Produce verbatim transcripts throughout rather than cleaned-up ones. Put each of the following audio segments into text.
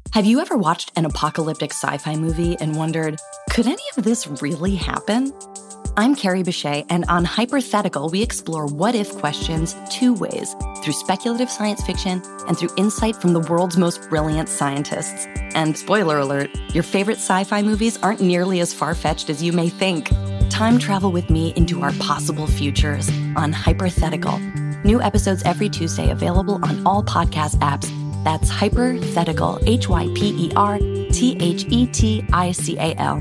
Have you ever watched an apocalyptic sci-fi movie and wondered, could any of this really happen? I'm Carrie Bechet, and on Hypothetical, we explore what-if questions two ways, through speculative science fiction and through insight from the world's most brilliant scientists. And spoiler alert, your favorite sci-fi movies aren't nearly as far-fetched as you may think. Time travel with me into our possible futures on Hypothetical. New episodes every Tuesday available on all podcast apps. That's Hypothetical, H Y P E R T H E T I C A L.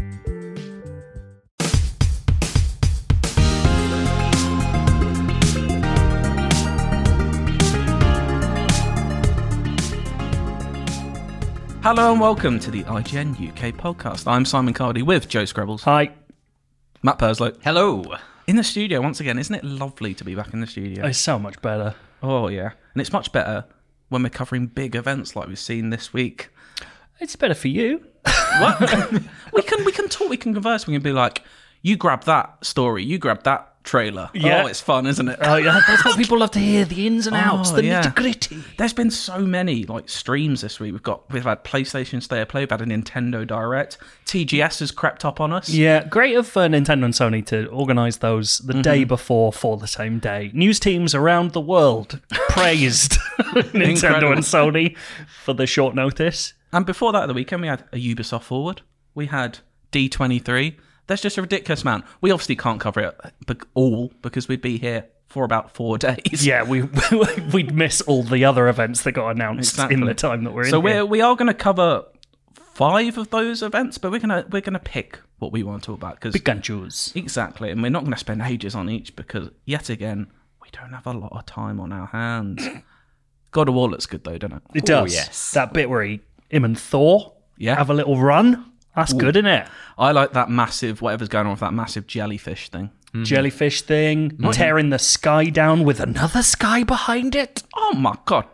Hello and welcome to the I G N U K podcast. I'm Simon Cardy with Joe Screbbles. Hi. Matt Purslow. Hello. In the studio once again. Isn't it lovely to be back in the studio? It's so much better. Oh, yeah. And it's much better when we're covering big events like we've seen this week. It's better for you. What? we can we can talk, we can converse, we can be like, you grab that story, you grab that trailer. Yeah. Oh, it's fun, isn't it? Oh, yeah, that's what people love to hear, the ins and outs, Oh, the yeah. nitty-gritty. There's been so many like streams this week. We've got we've had PlayStation State of Play, we've had a Nintendo Direct. T G S has crept up on us. Yeah, great of uh, Nintendo and Sony to organise those the Mm-hmm. day before for the same day. News teams around the world praised Nintendo Incredible. and Sony for the short notice. And before that, at the weekend, we had a Ubisoft Forward. We had D twenty-three. There's just a ridiculous amount. We obviously can't cover it be- all because we'd be here for about four days. Yeah, we, we'd miss all the other events that got announced Exactly. in the time that we're in So here. we're we are going to cover five of those events, but we're gonna we're gonna pick what we want to talk about because Big and choose. exactly, and we're not going to spend ages on each because yet again we don't have a lot of time on our hands. God of War looks good though, doesn't it? It does. yes. That bit where he, him and Thor Yeah. have a little run. That's good, isn't it? I like that massive whatever's going on with that massive jellyfish thing. Jellyfish thing, tearing the sky down with another sky behind it. Oh my god!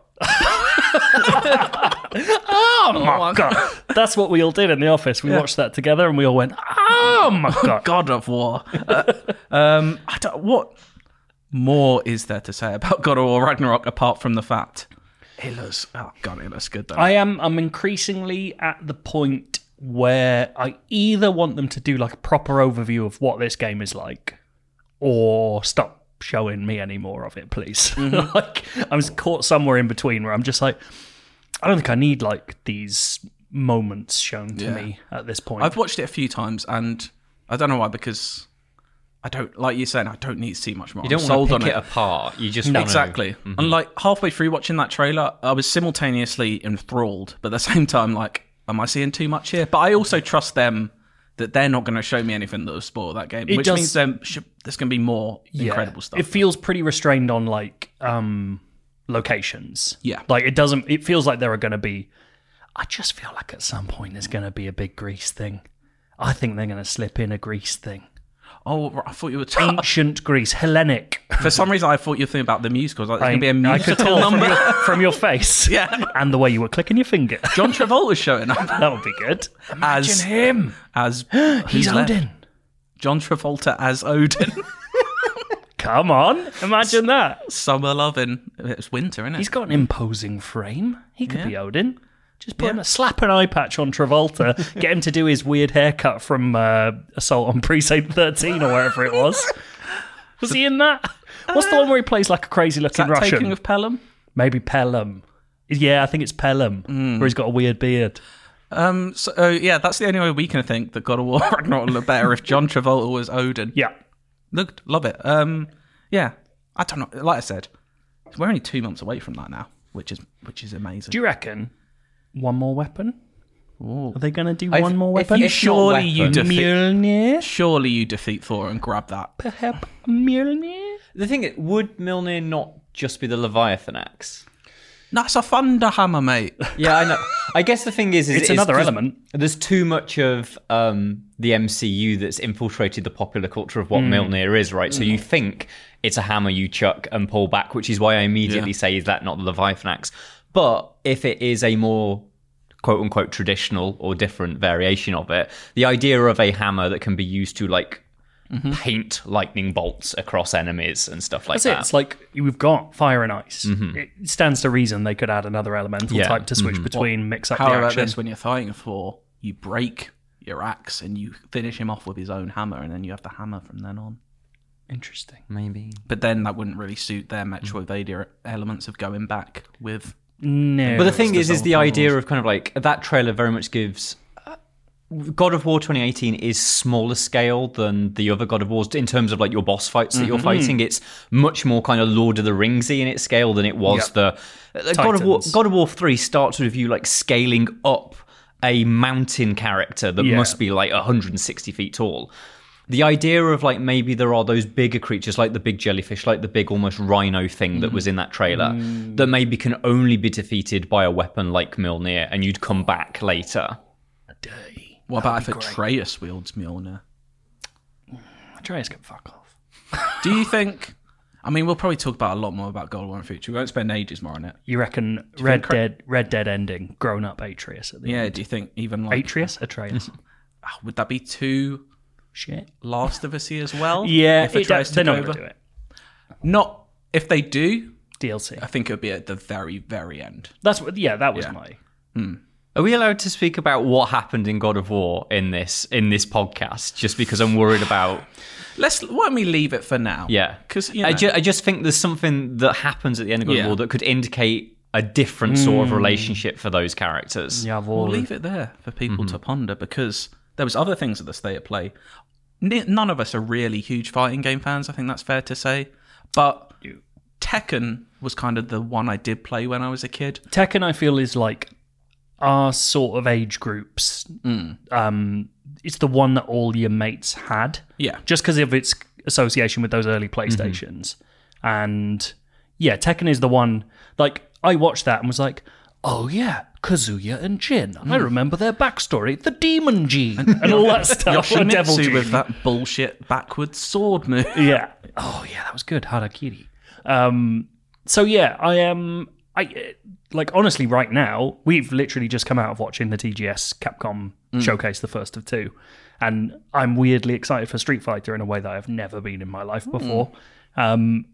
Oh my god. That's what we all did in the office. We watched that together and we all went, oh my god. God of War. Uh, um, I don't, what more is there to say about God of War Ragnarok apart from the fact it looks? Oh god, it looks good though. I am I'm increasingly at the point where I either want them to do like a proper overview of what this game is like or stop showing me any more of it, please. Like I'm caught somewhere in between where I'm just like, I don't think I need like these moments shown to Yeah. me at this point. I've watched it a few times and I don't know why because I don't like you saying I don't need to see much more. You don't I'm want sold to pick on it apart. You just No. want Exactly. And like halfway through watching that trailer, I was simultaneously enthralled, but at the same time, like, am I seeing too much here? But I also trust them that they're not going to show me anything that will spoil that game, It which does- means there should, there's going to be more incredible stuff. It feels pretty restrained on like um locations. Yeah. Like it doesn't it feels like there are gonna be I just feel like at some point there's gonna be a big Greece thing. I think they're gonna slip in a Greece thing. oh, right, I thought you were talking. Ancient Greece, Hellenic. For some reason, I thought you were thinking about the musicals. Like, there's I, going to be a I could musical tell from number. your, from your face. Yeah. And the way you were clicking your finger. John Travolta's showing up That would be good. as Imagine him. as He's who's left? Odin. John Travolta as Odin. Come on. Imagine that. Summer loving. It's winter, isn't it? He's got an imposing frame. He could Yeah. be Odin. Just put Yeah. him a slap an eye patch on Travolta, get him to do his weird haircut from uh, Assault on Precinct thirteen or wherever it was. Was he in that? What's the one where he plays like a crazy Is looking that Russian? Taking of Pelham? Maybe Pelham. Yeah, I think it's Pelham, Mm. where he's got a weird beard. Um, so uh, yeah, that's the only way we can think that God of War Ragnarok would look better if John Travolta was Odin. Yeah. Looked, love it. Um, yeah, I don't know. Like I said, we're only two months away from that now, which is which is amazing. Do you reckon one more weapon? Ooh. Are they going to do I've- one more if weapon? you- If not Surely you weapon. defeat. Mjolnir? Surely you defeat Thor and grab that. Perhaps Mjolnir? The thing is, would Mjolnir not just be the Leviathan axe? That's a thunder hammer, mate. Yeah, I know. I guess the thing is, is It's another there's- element. There's too much of um, the M C U that's infiltrated the popular culture of what Mjolnir is, right? So you think it's a hammer you chuck and pull back, which is why I immediately Yeah. say, is that not the Leviathan axe? But if it is a more quote-unquote traditional or different variation of it, the idea of a hammer that can be used to, like, paint lightning bolts across enemies and stuff like That's that. it. It's like we've got fire and ice. It stands to reason they could add another elemental Yeah. type to switch between, mix up How the about action. this? When you're fighting a Thor, you break your axe and you finish him off with his own hammer, and then you have the hammer from then on. Interesting. Maybe. But then that wouldn't really suit their Metroidvania elements of going back with. No. But the thing It's is, is the the sort of idea puzzles. of kind of like that trailer very much gives. uh, God of War twenty eighteen is smaller scale than the other God of Wars in terms of like your boss fights that you're fighting. It's much more kind of Lord of the Ringsy in its scale than it was Yep. the uh, God of War. Titans. God of War three starts with you like scaling up a mountain character that Yeah. must be like one hundred sixty feet tall. The idea of like maybe there are those bigger creatures like the big jellyfish, like the big almost rhino thing that was in that trailer, that maybe can only be defeated by a weapon like Mjolnir, and you'd come back later. What about if Atreus wields Mjolnir? Atreus can fuck off. Do you think? I mean, we'll probably talk about a lot more about God of War in the future. We won't spend ages more on it. You reckon Red think- Dead Red Dead ending, grown up Atreus at the Yeah. end? Do you think even like Atreus? Atreus. Ah, would that be too Shit. Last of Us-y as well? Yeah, if it, Atreus they're took not over? going to do it. Not if they do. D L C. I think it would be at the very, very end. That's what. Yeah, that was Yeah. my. Are we allowed to speak about what happened in God of War in this in this podcast? Just because I'm worried about. Let's why don't we leave it for now? Yeah, because you know, I, ju- I just think there's something that happens at the end of God Yeah. of War that could indicate a different sort of relationship for those characters. Yeah, we'll leave it there for people Mm-hmm. to ponder because there was other things at the state of play. N- none of us are really huge fighting game fans. I think that's fair to say. But Tekken was kind of the one I did play when I was a kid. Tekken, I feel, is like our sort of age groups. Mm. Um, it's the one that all your mates had. Yeah. Just because of its association with those early PlayStations. And yeah, Tekken is the one. Like, I watched that and was like, oh yeah, Kazuya and Jin. I remember their backstory, the Demon Gene, and all that stuff. the Devil Yoshimitsu Gene. with that bullshit backwards sword move. Yeah. Oh yeah, that was good. Harakiri. Um, so yeah, I am. I uh, like honestly, right now we've literally just come out of watching the T G S Capcom showcase, the first of two, and I'm weirdly excited for Street Fighter in a way that I've never been in my life before. Um,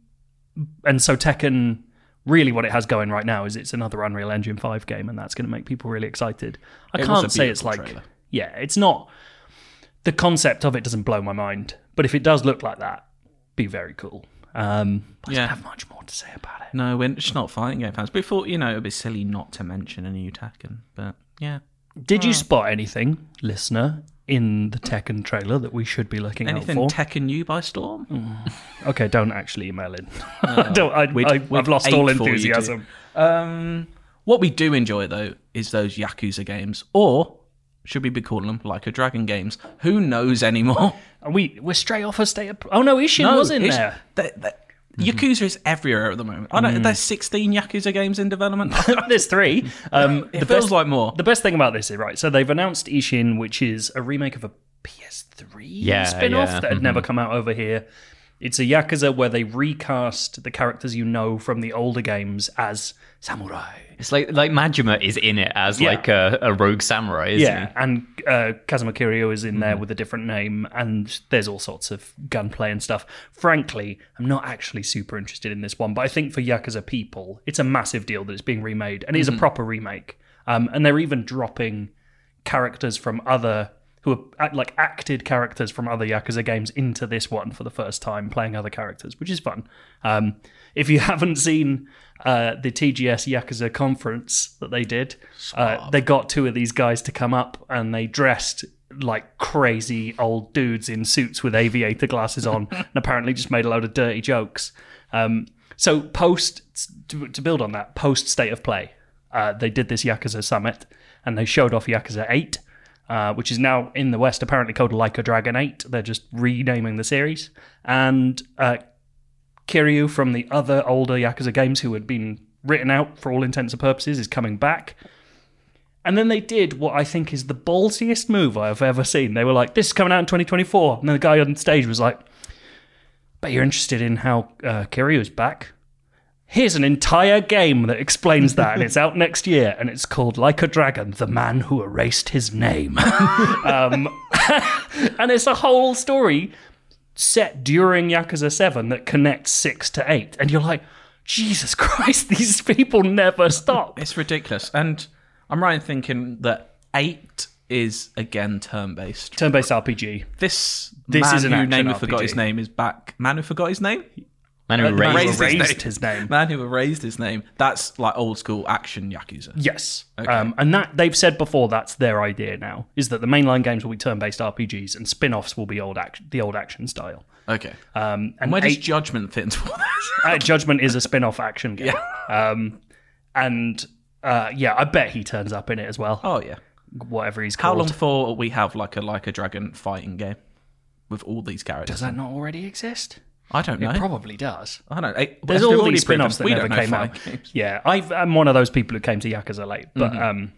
and so Tekken, really, what it has going right now is it's another Unreal Engine five game, and that's going to make people really excited. I It was can't a say it's beautiful like, trailer. yeah, it's not. The concept of it doesn't blow my mind, but if it does look like that, be very cool. Um, but I Yeah. don't have much more to say about it. No, we're just not fighting game fans. Before, you know, it'd be silly not to mention a new Tekken. But yeah. Did you spot anything, listener, in the Tekken trailer that we should be looking Anything out for? Tekken you by storm? Okay, don't actually email in. I don't, I, We'd- I, we'd I've lost all ache for you to. enthusiasm. Um, what we do enjoy, though, is those Yakuza games. Or should we be calling them like a Dragon games? Who knows anymore? Are we, we're straight off a state of... Oh no, Ishin was in it's- there. they- they- Yakuza is everywhere at the moment. I don't. There's sixteen Yakuza games in development. There's three. Um, It the feels best, like more. The best thing about this is, right, so they've announced Ishin, which is a remake of a P S three Yeah, spin-off yeah. that had never come out over here. It's a Yakuza where they recast the characters you know from the older games as samurai. It's like like Majima is in it as Yeah. like a, a rogue samurai, isn't Yeah, and uh, Kazuma Kiryu is in there with a different name, and there's all sorts of gunplay and stuff. Frankly, I'm not actually super interested in this one, but I think for Yakuza people, it's a massive deal that it's being remade, and it is a proper remake. Um, and they're even dropping characters from other, who are act- like acted characters from other Yakuza games into this one for the first time, playing other characters, which is fun. Um, if you haven't seen uh, the T G S Yakuza conference that they did, uh, they got two of these guys to come up and they dressed like crazy old dudes in suits with aviator glasses on and apparently just made a load of dirty jokes. Um, so post, to, to build on that, post State of Play, uh, they did this Yakuza summit and they showed off Yakuza eight, uh, which is now in the West apparently called Like a Dragon eight. They're just renaming the series. And uh, Kiryu from the other older Yakuza games who had been written out for all intents and purposes is coming back. And then they did what I think is the ballsiest move I've ever seen. They were like, this is coming out in twenty twenty-four. And then the guy on stage was like, bet you're interested in how uh, Kiryu's back. Here's an entire game that explains that, and it's out next year, and it's called Like a Dragon, The Man Who Erased His Name. um, and it's a whole story set during Yakuza seven that connects six to eight, and you're like, Jesus Christ, these people never stop. It's ridiculous. And I'm right in thinking that eight is, again, turn-based. Turn-based R P G. This, This man is an who action named R P G. forgot his name is back. Man who forgot his name? Man who Uh, man who raised, raised his erased name. his name. Man who erased his name. That's like old-school action Yakuza. Yes. Okay. Um, and that they've said before that's their idea now, is that the mainline games will be turn-based R P Gs and spin-offs will be old action, the old action style. Okay. Um, and Where does eight, Judgment fit into all this? uh, Judgment is a spin-off action game. Um, and uh, yeah, I bet he turns up in it as well. Oh, yeah. Whatever he's How called. long before we have like a like a dragon fighting game with all these characters? Does that not already exist? I don't know. It probably does. I don't know. Hey, There's as we've all already these spin-offs that proven, we never don't know came out. fighting games. Yeah, I've, I'm one of those people who came to Yakuza late, but Mm-hmm. um,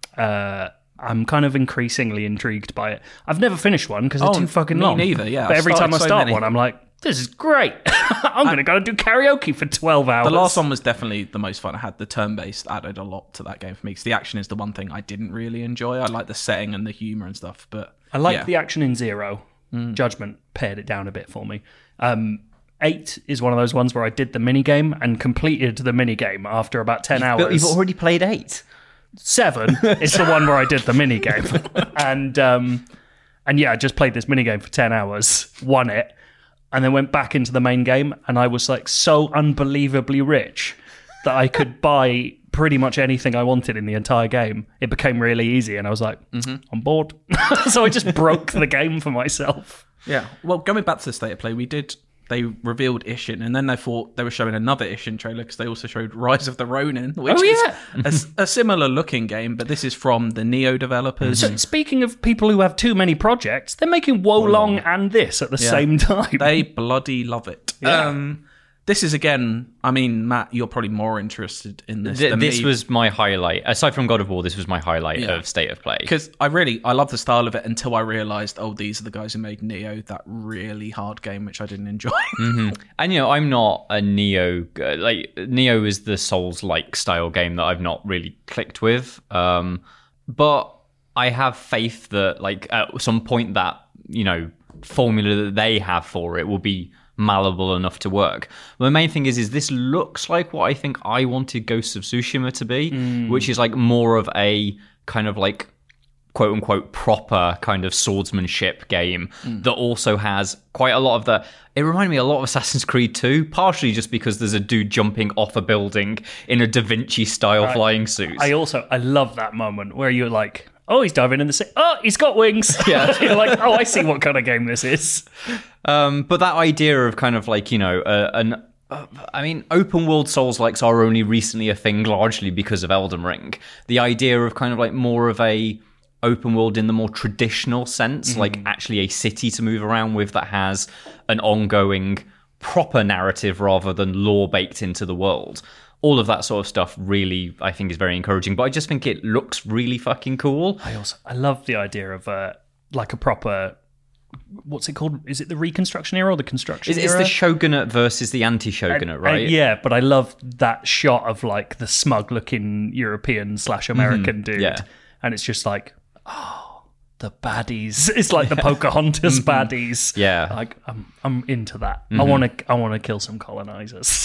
uh, I'm kind of increasingly intrigued by it. I've never finished one because they're Oh, too fucking me long. neither, yeah. But I've every time I started so start many. one, I'm like, this is great. I'm going to go and do karaoke for twelve hours. The last one was definitely the most fun. I had the turn-based added a lot to that game for me because the action is the one thing I didn't really enjoy. I like the setting and the humor and stuff, but I like yeah. the action in Zero. Judgment pared it down a bit for me. Um, eight is one of those ones where I did the minigame and completed the minigame after about ten hours. But you've already played eight. Seven is the one where I did the minigame. and um, and yeah, I just played this minigame for ten hours, won it, and then went back into the main game, and I was like so unbelievably rich that I could buy pretty much anything I wanted in the entire game. It became really easy, and I was like, I'm bored. So I just broke the game for myself. Yeah. Well, going back to the state of play, we did. They revealed Ishin, and then they thought they were showing another Ishin trailer because they also showed Rise of the Ronin, which Oh, is yeah. a s- a, similar looking game, but this is from the Neo developers. So speaking of people who have too many projects, they're making Wolong and this at the same time. They bloody love it. Yeah. Um, this is again. I mean, Matt, you're probably more interested in this. Th- than this me. was my highlight. Aside from God of War, this was my highlight Yeah. of State of Play. Because I really, I love the style of it until I realised, oh, these are the guys who made Neo, that really hard game, which I didn't enjoy. And, you know, I'm not a Neo... uh, Like, Neo is the Souls-like style game that I've not really clicked with. Um, but I have faith that, like, at some point that, you know, formula that they have for it will be malleable enough to work. Well, the main thing is, is this looks like what I think I wanted Ghosts of Tsushima to be, Mm. which is, like, more of a kind of, like, quote unquote proper kind of swordsmanship game Mm. that also has quite a lot of the it reminded me a lot of Assassin's Creed two, partially just because there's a dude jumping off a building in a Da Vinci style flying suit. I also I love that moment where you're like, oh, he's diving in the sea. Oh, he's got wings. Yeah, you're like, oh, I see what kind of game this is. Um, but that idea of kind of like, you know, uh, an uh, I mean, open world Souls-likes are only recently a thing largely because of Elden Ring. The idea of kind of like more of a open world in the more traditional sense, like actually a city to move around with that has an ongoing proper narrative rather than lore baked into the world. All of that sort of stuff really, I think, is very encouraging. But I just think it looks really fucking cool. I also I love the idea of uh, like a proper. What's it called? Is it the Reconstruction era or the Construction It's, it's era? the shogunate versus the anti-shogunate, Uh, right? yeah, but I love that shot of like the smug-looking European slash American dude, yeah. and it's just like, oh, the baddies. It's like the Pocahontas baddies. Yeah. like I'm I'm into that. I want to I want to kill some colonizers.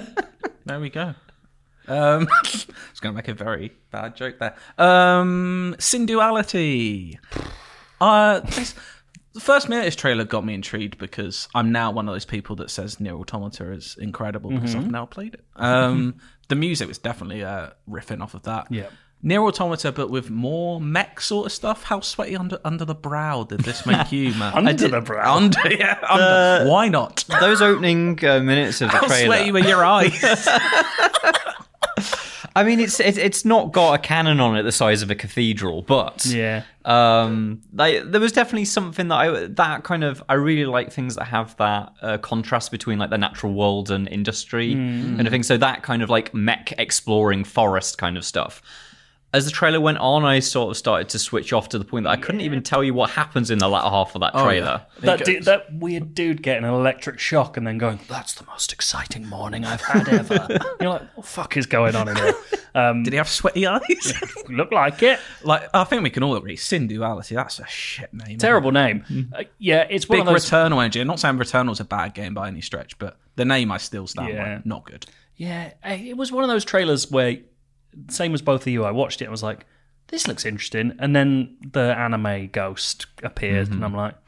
There we go. Um, I was going to make a very bad joke there. Um, Synduality. Uh, this, the first minute of this trailer got me intrigued because I'm now one of those people that says Nier Automata is incredible because I've now played it. Um, the music was definitely uh, riffing off of that. Yeah. Nier Automata, but with more mech sort of stuff. How sweaty under under the brow did this make you, man? Under the brow. Under, yeah. Under. Why not? Those opening uh, minutes of the How trailer. sweaty were your eyes? I mean, it's it, it's not got a cannon on it the size of a cathedral, but yeah. um, like, there was definitely something that I that kind of I really like things that have that uh, contrast between like the natural world and industry kind of thing. So that kind of like mech exploring forest kind of stuff. as the trailer went on, I sort of started to switch off to the point that I couldn't even tell you what happens in the latter half of that Oh, trailer. yeah. That, du- that weird dude getting an electric shock and then going, "That's the most exciting morning I've had ever." You're like, "What the fuck is going on in here?" Um, Did he have sweaty eyes? look like it. Like, I think we can all agree, Sin Duality, that's a shit name. Terrible name. Uh, yeah, it's one Big of those. Returnal engine. I'm not saying Returnal's a bad game by any stretch, but the name I still stand Yeah. by. Not good. Yeah, it was one of those trailers where, same as both of you, I watched it and was like, this looks interesting. And then the anime ghost appeared, Mm-hmm. and I'm like,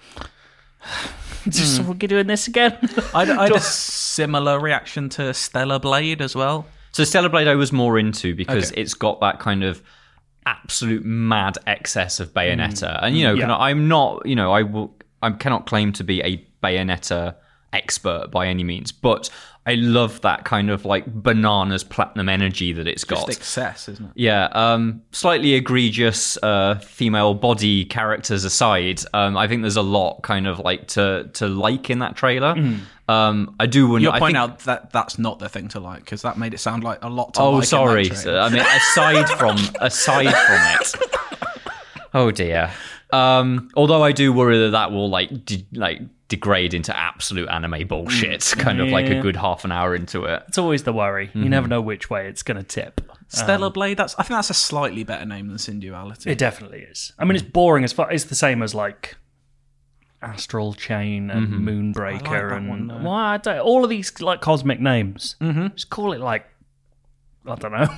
just we're doing this again. I had, I had a similar reaction to Stellar Blade as well. So Stellar Blade I was more into because Okay. it's got that kind of absolute mad excess of Bayonetta. And, you know, Yeah. kind of- I'm not, you know, I will, I cannot claim to be a Bayonetta expert by any means, but I love that kind of like bananas platinum energy that it's got. Just excess, isn't it? Yeah, um, slightly egregious uh, female body characters aside, um, I think there's a lot kind of like to to like in that trailer. Um, I do want You'll I point think, out that that's not the thing to like, because that made it sound like a lot to Oh, like. sorry. In that So, trailer. I mean, aside from aside from it. Oh dear. Um, although I do worry that that will like de- like degrade into absolute anime bullshit, kind of like a Yeah. good half an hour into it. It's always the worry. You never know which way it's going to tip. Stellar Blade, that's I think that's a slightly better name than Sin Duality. It definitely is. I mean, it's boring as far. It's the same as like Astral Chain and Moonbreaker I like that and one, though. well, I don't- all of these like cosmic names. Mm-hmm. Just call it like I don't know,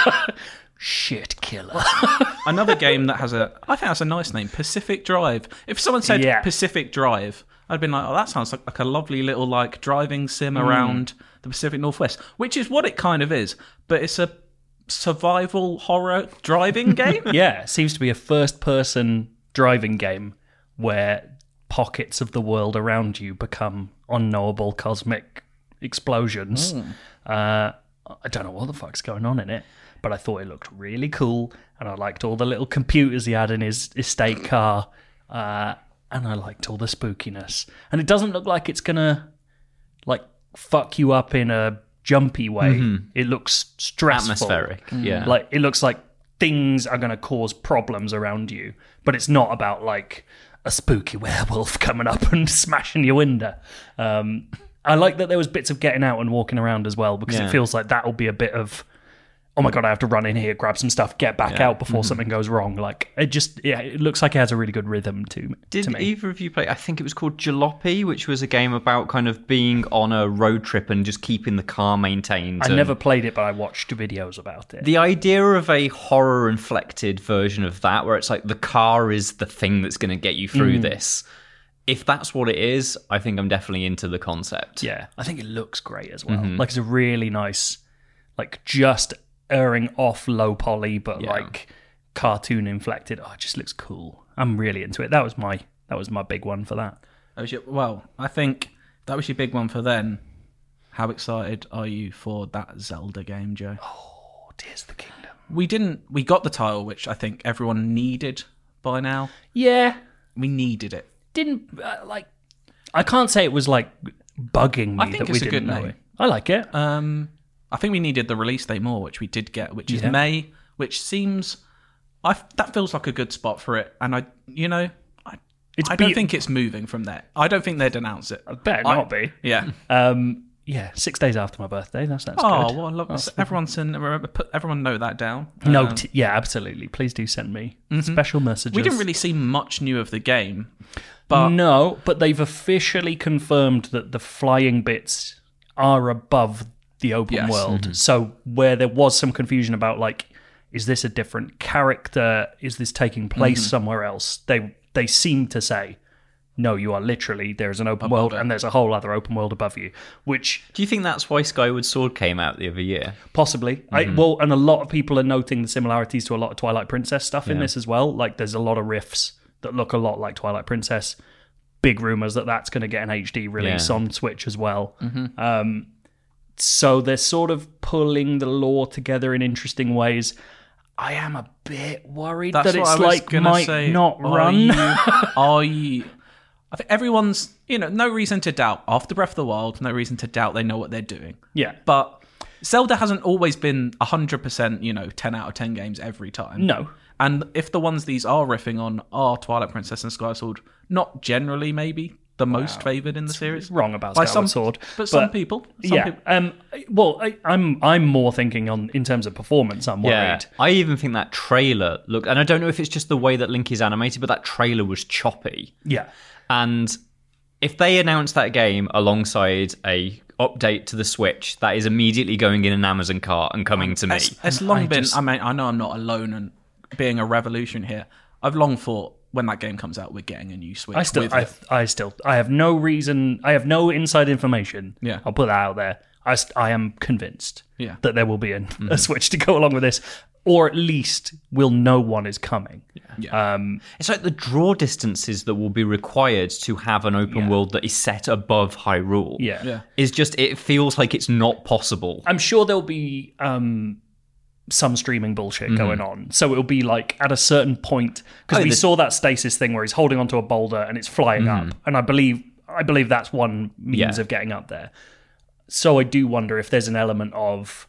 shit killer. Another game that has a, I think that's a nice name, Pacific Drive. If someone said Yeah. Pacific Drive, I'd been like, oh, that sounds like, like a lovely little like driving sim around the Pacific Northwest, which is what it kind of is. But it's a survival horror driving game. Yeah, it seems to be a first-person driving game where pockets of the world around you become unknowable cosmic explosions. Uh, I don't know what the fuck's going on in it, but I thought it looked really cool, and I liked all the little computers he had in his estate car, uh, and I liked all the spookiness. And it doesn't look like it's gonna like fuck you up in a jumpy way. It looks stressful, Atmospheric, yeah. Like it looks like things are going to cause problems around you, but it's not about like a spooky werewolf coming up and smashing your window. Um, I like that there was bits of getting out and walking around as well, because Yeah. it feels like that'll be a bit of, oh my god, I have to run in here, grab some stuff, get back out before something goes wrong. Like it just, yeah, it looks like it has a really good rhythm to, Did to me. either of you play? I think it was called Jalopy, which was a game about kind of being on a road trip and just keeping the car maintained. I and never played it, but I watched videos about it. The idea of a horror inflected version of that, where it's like the car is the thing that's going to get you through Mm. this. If that's what it is, I think I'm definitely into the concept. Yeah, I think it looks great as well. Like it's a really nice, like just erring off low poly, but Yeah. like cartoon inflected. Oh, it just looks cool. I'm really into it. That was my that was my big one for that. That was your, well, I think that was your big one for then. How excited are you for that Zelda game, Joe? Oh, Tears of the Kingdom. We didn't. We got the title, which I think everyone needed by now. Yeah, We needed it. didn't uh, like. I can't say it was like bugging me I think that we it's a didn't good know name. it. I like it. Um, I think we needed the release date more, which we did get, which is Yeah. May, which seems, I that feels like a good spot for it. And I, you know, I, It's I don't be- think it's moving from there. I don't think they'd announce it. better I- not be. Yeah. Um, yeah, six days after my birthday. That sounds Oh good. well, I love everyone. Send remember, put everyone know that down. No, Um, t- yeah, absolutely. Please do send me special messages. we didn't really see much new of the game, but no, but they've officially confirmed that the flying bits are above the open Yes. world. So where there was some confusion about like, is this a different character? Is this taking place somewhere else? They they seem to say, no, you are literally, there's an open world and there's a whole other open world above you, which Do you think that's why Skyward Sword came out the other year? possibly, I, well, and a lot of people are noting the similarities to a lot of Twilight Princess stuff in this as well. Like there's a lot of riffs that look a lot like Twilight Princess. Big rumors that that's going to get an H D release Yeah. on Switch as well. Um, so they're sort of pulling the lore together in interesting ways. I am a bit worried that's that what it's I was like gonna might say. not Are run. You, are you? I think everyone's, you know, no reason to doubt. After Breath of the Wild, no reason to doubt they know what they're doing. Yeah. But Zelda hasn't always been one hundred percent, you know, ten out of ten games every time. No. And if the ones these are riffing on are Twilight Princess and Skyward Sword, not generally maybe the most favoured in the series. Wrong about By Skyward some, Sword. But some people. Some yeah. people. Um, well, I, I'm I'm more thinking on in terms of performance. I'm worried. Yeah, I even think that trailer look, and I don't know if it's just the way that Link is animated, but that trailer was choppy. Yeah. And if they announce that game alongside a update to the Switch, that is immediately going in an Amazon cart and coming to me. It's, it's long I been. just- I mean, I know I'm not alone and being a revolution here. I've long thought when that game comes out, we're getting a new Switch. I still, with I, it. I still, I have no reason. I have no inside information. Yeah. I'll put that out there. I, st- I am convinced. Yeah. That there will be an, a Switch to go along with this, or at least we'll know one is coming. Yeah. Um, It's like the draw distances that will be required to have an open Yeah. world that is set above Hyrule. Yeah. Yeah. Is just, it feels like it's not possible. I'm sure there'll be um, some streaming bullshit going on. So it'll be like at a certain point, because Oh, we the- saw that stasis thing where he's holding onto a boulder and it's flying up, and I believe I believe that's one means Yeah. of getting up there. So I do wonder if there's an element of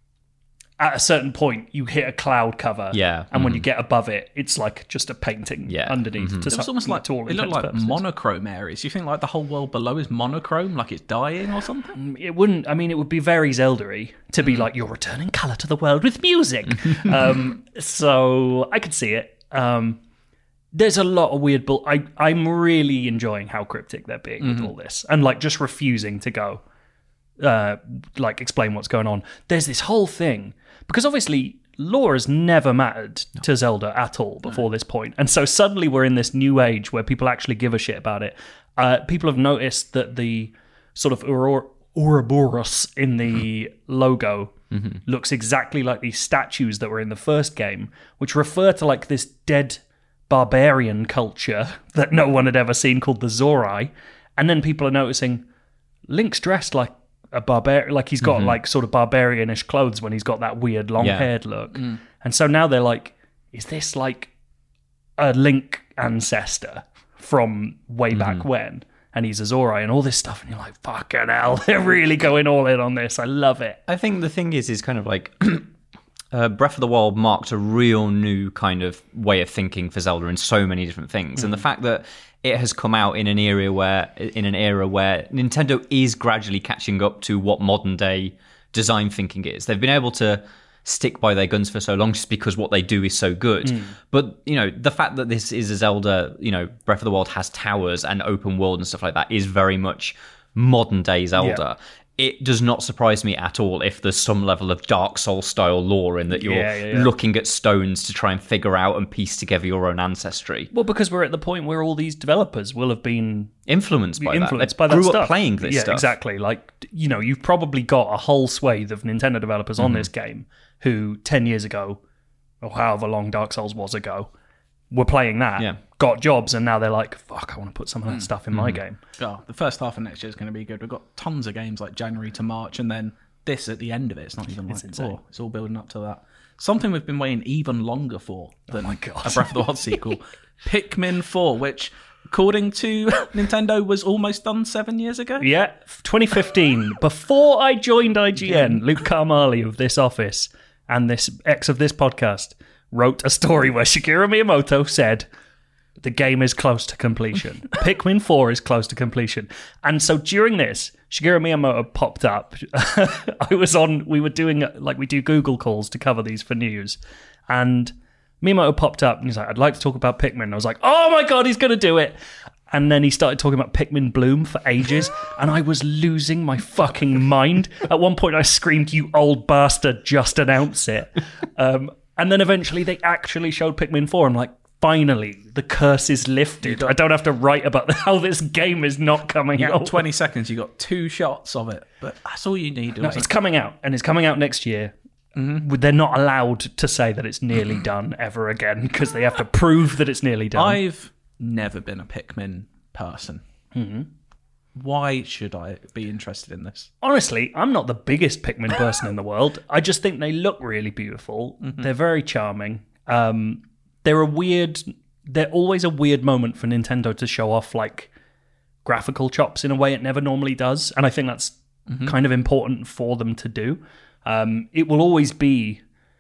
at a certain point you hit a cloud cover, Yeah. and when you get above it, it's like just a painting Yeah. underneath. To It was some- almost like to all it looked intents like and purposes. monochrome areas. You think like the whole world below is monochrome, like it's dying or something? It wouldn't. I mean, it would be very Zelda-y to be like you're returning color to the world with music. um, so I could see it. Um, there's a lot of weird bull. I I'm really enjoying how cryptic they're being with all this, and like just refusing to go, uh, like explain what's going on. There's this whole thing because obviously lore has never mattered to Zelda at all before this point, and so suddenly we're in this new age where people actually give a shit about it. Uh, people have noticed that the sort of Aurora. Ouroboros in the logo looks exactly like these statues that were in the first game, which refer to like this dead barbarian culture that no one had ever seen called the Zorai. And then people are noticing Link's dressed like a barbarian, like he's got like sort of barbarianish clothes when he's got that weird long-haired look. And so now they're like, is this like a Link ancestor from way back when? And he's a Zorai and all this stuff, and you're like, fucking hell, they're really going all in on this. I love it. I think the thing is, is kind of like uh, Breath of the Wild marked a real new kind of way of thinking for Zelda in so many different things, and the fact that it has come out in an era where, in an era where Nintendo is gradually catching up to what modern day design thinking is. They've been able to stick by their guns for so long just because what they do is so good. But, you know, the fact that this is a Zelda, you know, Breath of the Wild has towers and open world and stuff like that is very much modern day Zelda. It does not surprise me at all if there's some level of Dark Souls style lore in that you're Yeah, yeah, yeah. looking at stones to try and figure out and piece together your own ancestry. Well, because we're at the point where all these developers will have been Influenced by influenced that. by They that grew stuff. up playing this yeah, stuff. exactly. Like, you know, you've probably got a whole swathe of Nintendo developers on this game who ten years ago, or however long Dark Souls was ago, were playing that, Yeah. got jobs, and now they're like, fuck, I want to put some of that stuff in my game. Oh, the first half of next year is going to be good. We've got tons of games like January to March, and then this at the end of it. It's not even like insane. oh, it's all building up to that. Something we've been waiting even longer for than my God. a Breath of the Wild sequel, Pikmin four, which, according to Nintendo, was almost done seven years ago. Yeah, twenty fifteen. Before I joined I G N, Luke Carmali of this office and this ex of this podcast wrote a story where Shigeru Miyamoto said the game is close to completion. Pikmin four is close to completion. And so during this, Shigeru Miyamoto popped up. I was on, we were doing, like we do Google calls to cover these for news. And Miyamoto popped up and he's like, I'd like to talk about Pikmin. And I was like, oh my God, he's going to do it. And then he started talking about Pikmin Bloom for ages, and I was losing my fucking mind. At one point, I screamed, "You old bastard, just announce it." Um, and then eventually, they actually showed Pikmin four. I'm like, finally, the curse is lifted. I don't have to write about how this game is not coming You out. got twenty seconds. You got two shots of it, but that's all you need. No, it's coming out, and it's coming out next year. Mm-hmm. They're not allowed to say that it's nearly done ever again because they have to prove that it's nearly done. I've never been a Pikmin person. Mm-hmm. Why should I be interested in this? Honestly, I'm not the biggest Pikmin person in the world. I just think they look really beautiful. Mm-hmm. They're very charming. Um, they're a weird... They're always a weird moment for Nintendo to show off, like, graphical chops in a way it never normally does. And I think that's mm-hmm. kind of important for them to do. Um, it will always be,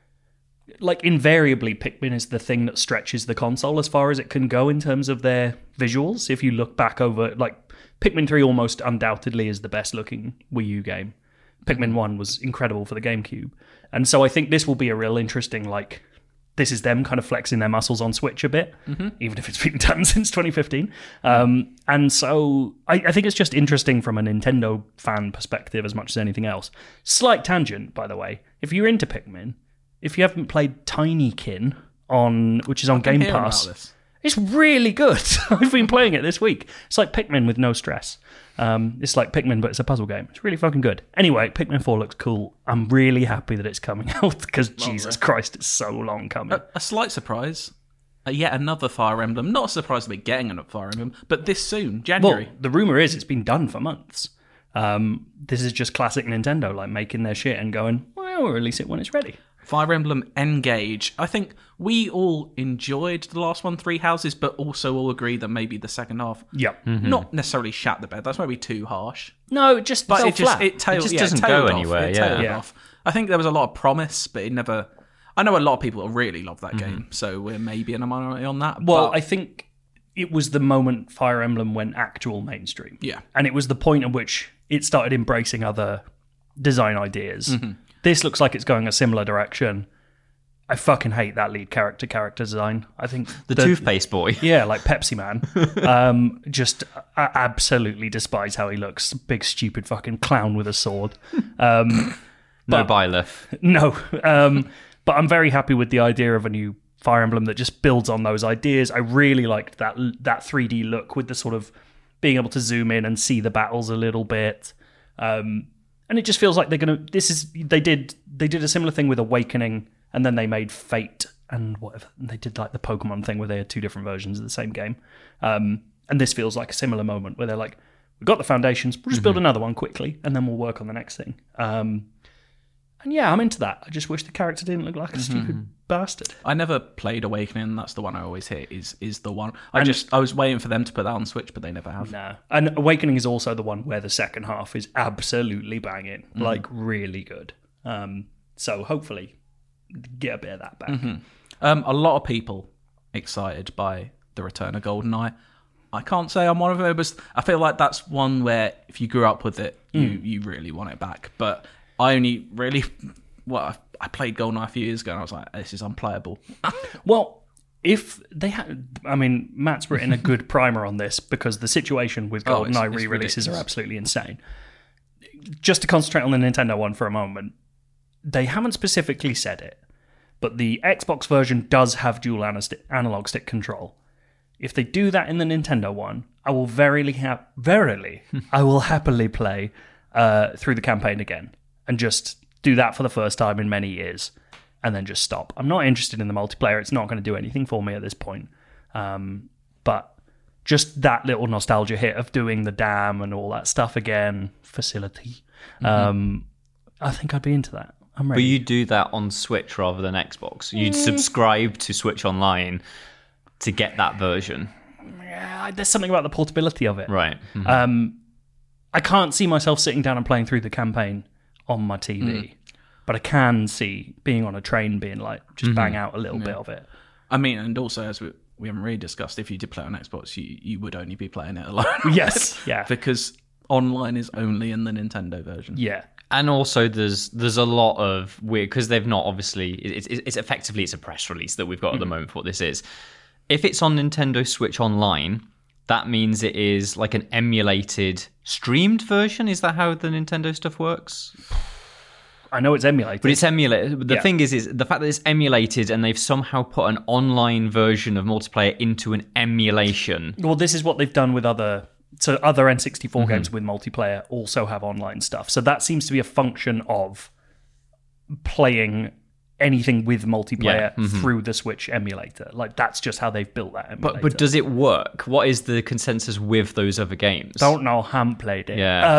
like, invariably, Pikmin is the thing that stretches the console as far as it can go in terms of their visuals. If you look back over, like, Pikmin three almost undoubtedly is the best looking Wii U game. Pikmin one was incredible for the GameCube. And so I think this will be a real interesting, like, this is them kind of flexing their muscles on Switch a bit, mm-hmm. even if it's been done since twenty fifteen. Um, and so I, I think it's just interesting from a Nintendo fan perspective as much as anything else. Slight tangent, by the way. If you're into Pikmin, if you haven't played Tinykin, on which is on Game Pass, it's really good. I've been playing it this week. It's like Pikmin with no stress. Um, it's like Pikmin, but it's a puzzle game. It's really fucking good. Anyway, Pikmin four looks cool. I'm really happy that it's coming out because Jesus Christ, it's so long coming. A, a slight surprise. Uh, yet another Fire Emblem. Not surprised to be getting a Fire Emblem, but this soon, January. Well, the rumour is it's been done for months. Um, this is just classic Nintendo, like making their shit and going, well, we'll release it when it's ready. Fire Emblem Engage. I think we all enjoyed the last one, Three Houses, but also all agree that maybe the second half, yep. mm-hmm. not necessarily shat the bed. That's maybe too harsh. No, it just but fell it just flat. it, tailed, it just yeah, doesn't it go off. anywhere. It yeah. yeah. Off. I think there was a lot of promise, but it never. I know a lot of people really love that mm-hmm. game, so we're maybe in a minority on that. Well, but... I think it was the moment Fire Emblem went actual mainstream. Yeah, and it was the point at which it started embracing other design ideas. Mm-hmm. This looks like it's going a similar direction. I fucking hate that lead character character design. I think the, the toothpaste boy. Yeah, like Pepsi Man. um, just I absolutely despise how he looks. Big stupid fucking clown with a sword. Um, no but, Byleth. No. Um, but I'm very happy with the idea of a new Fire Emblem that just builds on those ideas. I really liked that that three D look with the sort of being able to zoom in and see the battles a little bit. Um, and it just feels like they're gonna. This is they did they did a similar thing with Awakening. And then they made Fate and whatever. And they did like the Pokemon thing where they had two different versions of the same game. Um, and this feels like a similar moment where they're like, we've got the foundations, we'll just build mm-hmm. another one quickly, and then we'll work on the next thing. Um, and yeah, I'm into that. I just wish the character didn't look like a mm-hmm. stupid bastard. I never played Awakening. That's the one I always hit, is is the one. I and just I was waiting for them to put that on Switch, but they never have. No. And Awakening is also the one where the second half is absolutely banging. Mm-hmm. Like, really good. Um, so hopefully... get a bit of that back. Mm-hmm. Um, a lot of people excited by the return of GoldenEye. I can't say I'm one of them, but I feel like that's one where if you grew up with it, mm. you you really want it back. But I only really, well, I, I played GoldenEye a few years ago, and I was like, this is unplayable. Well, if they had, I mean, Matt's written a good primer on this because the situation with GoldenEye oh, it's, it's re-releases ridiculous. Are absolutely insane. Just to concentrate on the Nintendo one for a moment. They haven't specifically said it, but the Xbox version does have dual analog stick control. If they do that in the Nintendo one, I will verily, ha- verily, I will happily play uh, through the campaign again and just do that for the first time in many years, and then just stop. I'm not interested in the multiplayer. It's not going to do anything for me at this point. Um, but just that little nostalgia hit of doing the dam and all that stuff again, facility. Mm-hmm. Um, I think I'd be into that. I'm ready. But you do that on Switch rather than Xbox. You'd mm. subscribe to Switch Online to get that version. Yeah, there's something about the portability of it. Right. Mm-hmm. Um, I can't see myself sitting down and playing through the campaign on my T V, mm. but I can see being on a train being like, just mm-hmm. bang out a little yeah. bit of it. I mean, and also as we, we haven't really discussed, if you did play on Xbox, you, you would only be playing it alone. Yes, yeah. Because online is only in the Nintendo version. Yeah. And also, there's there's a lot of weird because they've not obviously it's, it's effectively it's a press release that we've got at the moment for what this is. If it's on Nintendo Switch Online, that means it is like an emulated streamed version. Is that how the Nintendo stuff works? I know it's emulated, but it's emulated. The yeah. thing is, is the fact that it's emulated and they've somehow put an online version of multiplayer into an emulation. Well, this is what they've done with other. So other N sixty-four mm-hmm. games with multiplayer also have online stuff. So that seems to be a function of playing anything with multiplayer yeah. mm-hmm. through the Switch emulator. Like, that's just how they've built that emulator. But but does it work? What is the consensus with those other games? Don't know. Haven't played it. Yeah.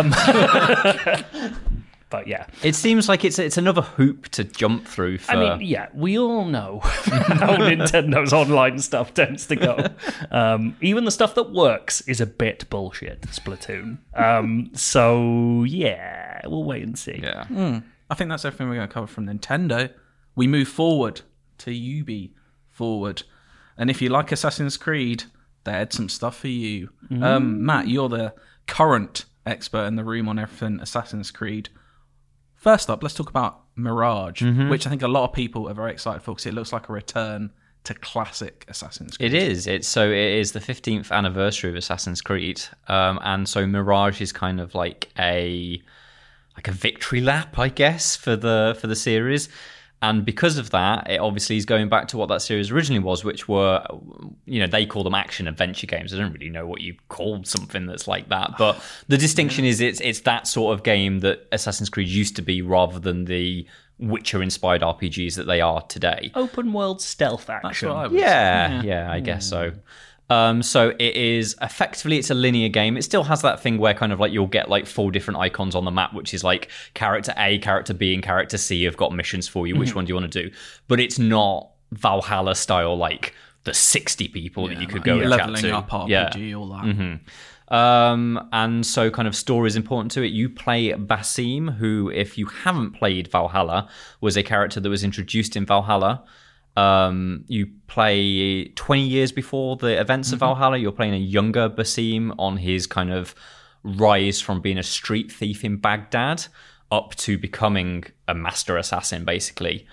Um, but yeah. It seems like it's it's another hoop to jump through for... I mean, yeah, we all know how Nintendo's online stuff tends to go. Um, even the stuff that works is a bit bullshit, Splatoon. Um, so, yeah, we'll wait and see. Yeah. Mm. I think that's everything we're going to cover from Nintendo. We move forward to Ubi forward. And if you like Assassin's Creed, they had some stuff for you. Mm. Um, Matt, you're the current expert in the room on everything Assassin's Creed. First up, let's talk about Mirage, mm-hmm. which I think a lot of people are very excited for because it looks like a return to classic Assassin's Creed. It is. It's so it is the fifteenth anniversary of Assassin's Creed, um, and so Mirage is kind of like a like a victory lap, I guess, for the for the series. And because of that, it obviously is going back to what that series originally was, which were, you know, they call them action adventure games. I don't really know what you called something that's like that. But the distinction is it's it's that sort of game that Assassin's Creed used to be rather than the Witcher-inspired R P Gs that they are today. Open world stealth action. That's what I was yeah, saying. yeah, I guess so. Um, so it is effectively it's a linear game. It still has that thing where kind of like you'll get like four different icons on the map, which is like character A, character B, and character C have got missions for you. Which one do you want to do? But it's not Valhalla style like the sixty people yeah, that you could go yeah, and leveling chat to. up R P G, yeah. all that. Mm-hmm. Um, and so kind of story is important to it. You play Basim, who, if you haven't played Valhalla, was a character that was introduced in Valhalla. Um, you play twenty years before the events mm-hmm. of Valhalla. You're playing a younger Basim on his kind of rise from being a street thief in Baghdad up to becoming a master assassin, basically.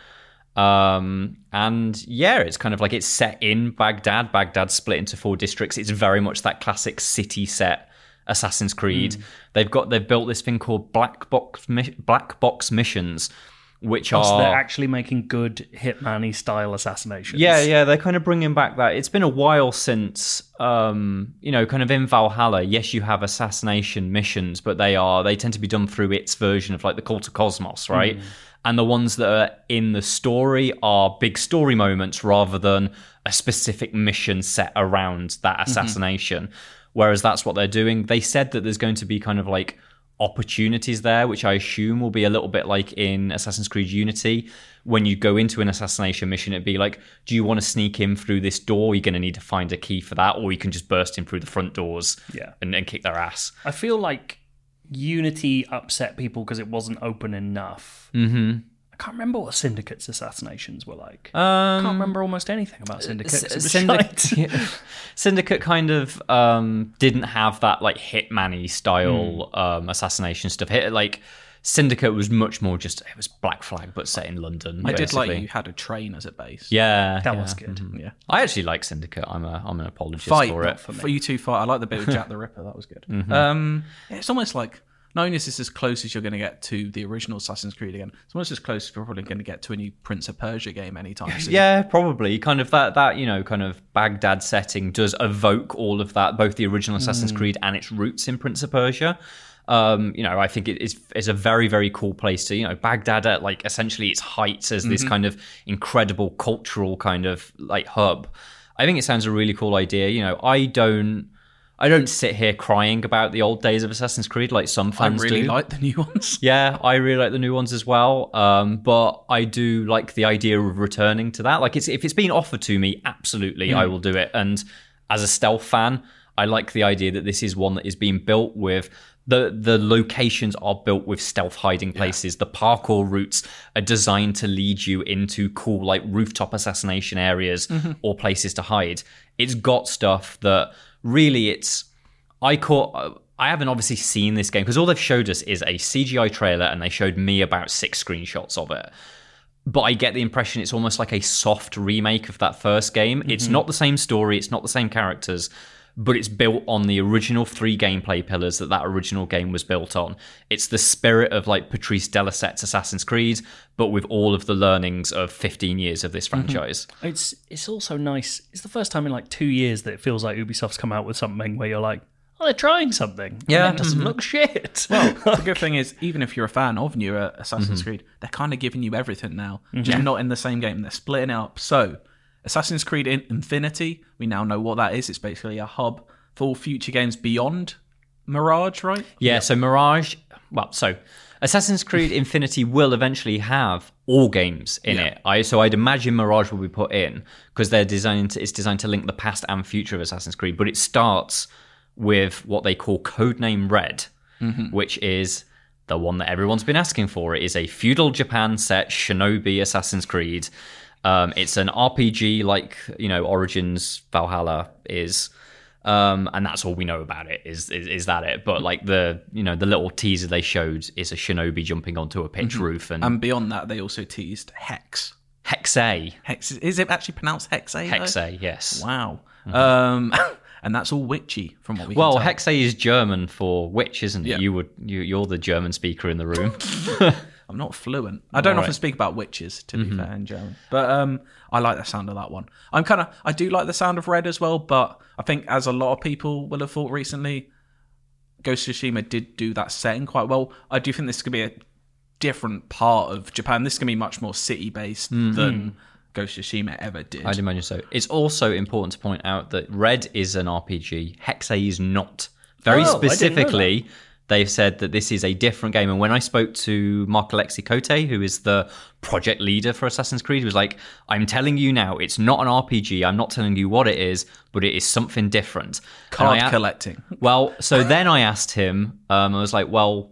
Um, and yeah, it's kind of like it's set in Baghdad. Baghdad's split into four districts. It's very much that classic city set Assassin's Creed. Mm. They've got they've built this thing called black box black box missions. Which are so they're actually making good Hitman-y style assassinations. Yeah, yeah, they're kind of bringing back that. It's been a while since, um, you know, kind of in Valhalla. Yes, you have assassination missions, but they are they tend to be done through its version of like the Cult of Cosmos, right? Mm. And the ones that are in the story are big story moments rather than a specific mission set around that assassination. Mm-hmm. Whereas that's what they're doing. They said that there's going to be kind of like opportunities there, which I assume will be a little bit like in Assassin's Creed Unity. When you go into an assassination mission, it'd be like, do you want to sneak in through this door? You're going to need to find a key for that, or you can just burst in through the front doors yeah. and, and kick their ass. I feel like Unity upset people because it wasn't open enough. Mm-hmm. I can't remember what Syndicate's assassinations were like. Um, I can't remember almost anything about Syndicate. S- Syndicate, Syndicate kind of um, didn't have that like Hitman-y style mm. um, assassination stuff. Hit like Syndicate was much more just it was Black Flag but set in London. I basically. did like you had a train as a base. Yeah, that yeah. was good. Mm-hmm. Yeah, I actually like Syndicate. I'm a I'm an apologist fight, for it. For, for you two fight. I like the bit with Jack the Ripper. That was good. Mm-hmm. Um, it's almost like. Not only is this as close as you're going to get to the original Assassin's Creed again, it's almost as close as you're probably going to get to a new Prince of Persia game anytime soon. Yeah, probably. Kind of that, that you know, kind of Baghdad setting does evoke all of that, both the original Assassin's mm. Creed and its roots in Prince of Persia. Um, you know, I think it is is a very, very cool place to, you know, Baghdad at like essentially its heights as this mm-hmm. kind of incredible cultural kind of like hub. I think it sounds a really cool idea. You know, I don't... I don't sit here crying about the old days of Assassin's Creed like some fans do. I really do. like the new ones. Yeah, I really like the new ones as well. Um, but I do like the idea of returning to that. Like, it's, if it's been offered to me, absolutely, mm. I will do it. And as a stealth fan, I like the idea that this is one that is being built with... The the locations are built with stealth hiding places. Yeah. The parkour routes are designed to lead you into cool, like, rooftop assassination areas mm-hmm. or places to hide. It's got stuff that... Really, it's... I caught... I haven't obviously seen this game, because all they've showed us is a C G I trailer, and they showed me about six screenshots of it. But I get the impression it's almost like a soft remake of that first game. Mm-hmm. It's not the same story, it's not the same characters, but it's built on the original three gameplay pillars that that original game was built on. It's the spirit of, like, Patrice Delissette's Assassin's Creed, but with all of the learnings of fifteen years of this franchise. Mm-hmm. It's it's also nice. It's the first time in, like, two years that it feels like Ubisoft's come out with something where you're like, oh, they're trying something. Yeah. And it doesn't mm-hmm. look shit. Well, the good thing is, even if you're a fan of newer Assassin's mm-hmm. Creed, they're kind of giving you everything now, mm-hmm. just not in the same game. They're splitting it up. So, Assassin's Creed Infinity, we now know what that is. It's basically a hub for all future games beyond Mirage, right? Yeah, so Mirage... Well, so Assassin's Creed Infinity will eventually have all games in yeah. it. I So I'd imagine Mirage will be put in, because they're designed to, it's designed to link the past and future of Assassin's Creed, but it starts with what they call Codename Red, mm-hmm. which is the one that everyone's been asking for. It is a feudal Japan set Shinobi Assassin's Creed. Um, it's an R P G like, you know, Origins Valhalla is. Um, and that's all we know about it. Is, is is that it? But like the you know the little teaser they showed is a shinobi jumping onto a pitch mm-hmm. roof, and and beyond that they also teased Hex. Hexe. Hex is it actually pronounced Hexe? Hexe, though? yes. Wow. Mm-hmm. Um, and that's all witchy from what we. Well, can tell. Hexe is German for witch, isn't it? Yeah. You would you you're the German speaker in the room. I'm not fluent. I don't All often right. speak about witches, to be mm-hmm. fair, in German. But um, I like the sound of that one. I'm kind of, I do like the sound of Red as well, but I think as a lot of people will have thought recently, Ghost of Tsushima did do that setting quite well. I do think this could be a different part of Japan. This can be much more city-based mm-hmm. than Ghost of Tsushima ever did. I'd imagine so. It's also important to point out that Red is an R P G. Hexe is not. Very Oh, I didn't know specifically, that. they've said that this is a different game. And when I spoke to Mark Alexi Cote, who is the project leader for Assassin's Creed, he was like, I'm telling you now, it's not an R P G. I'm not telling you what it is, but it is something different. Card And I- collecting. Well, so then I asked him, um, I was like, well,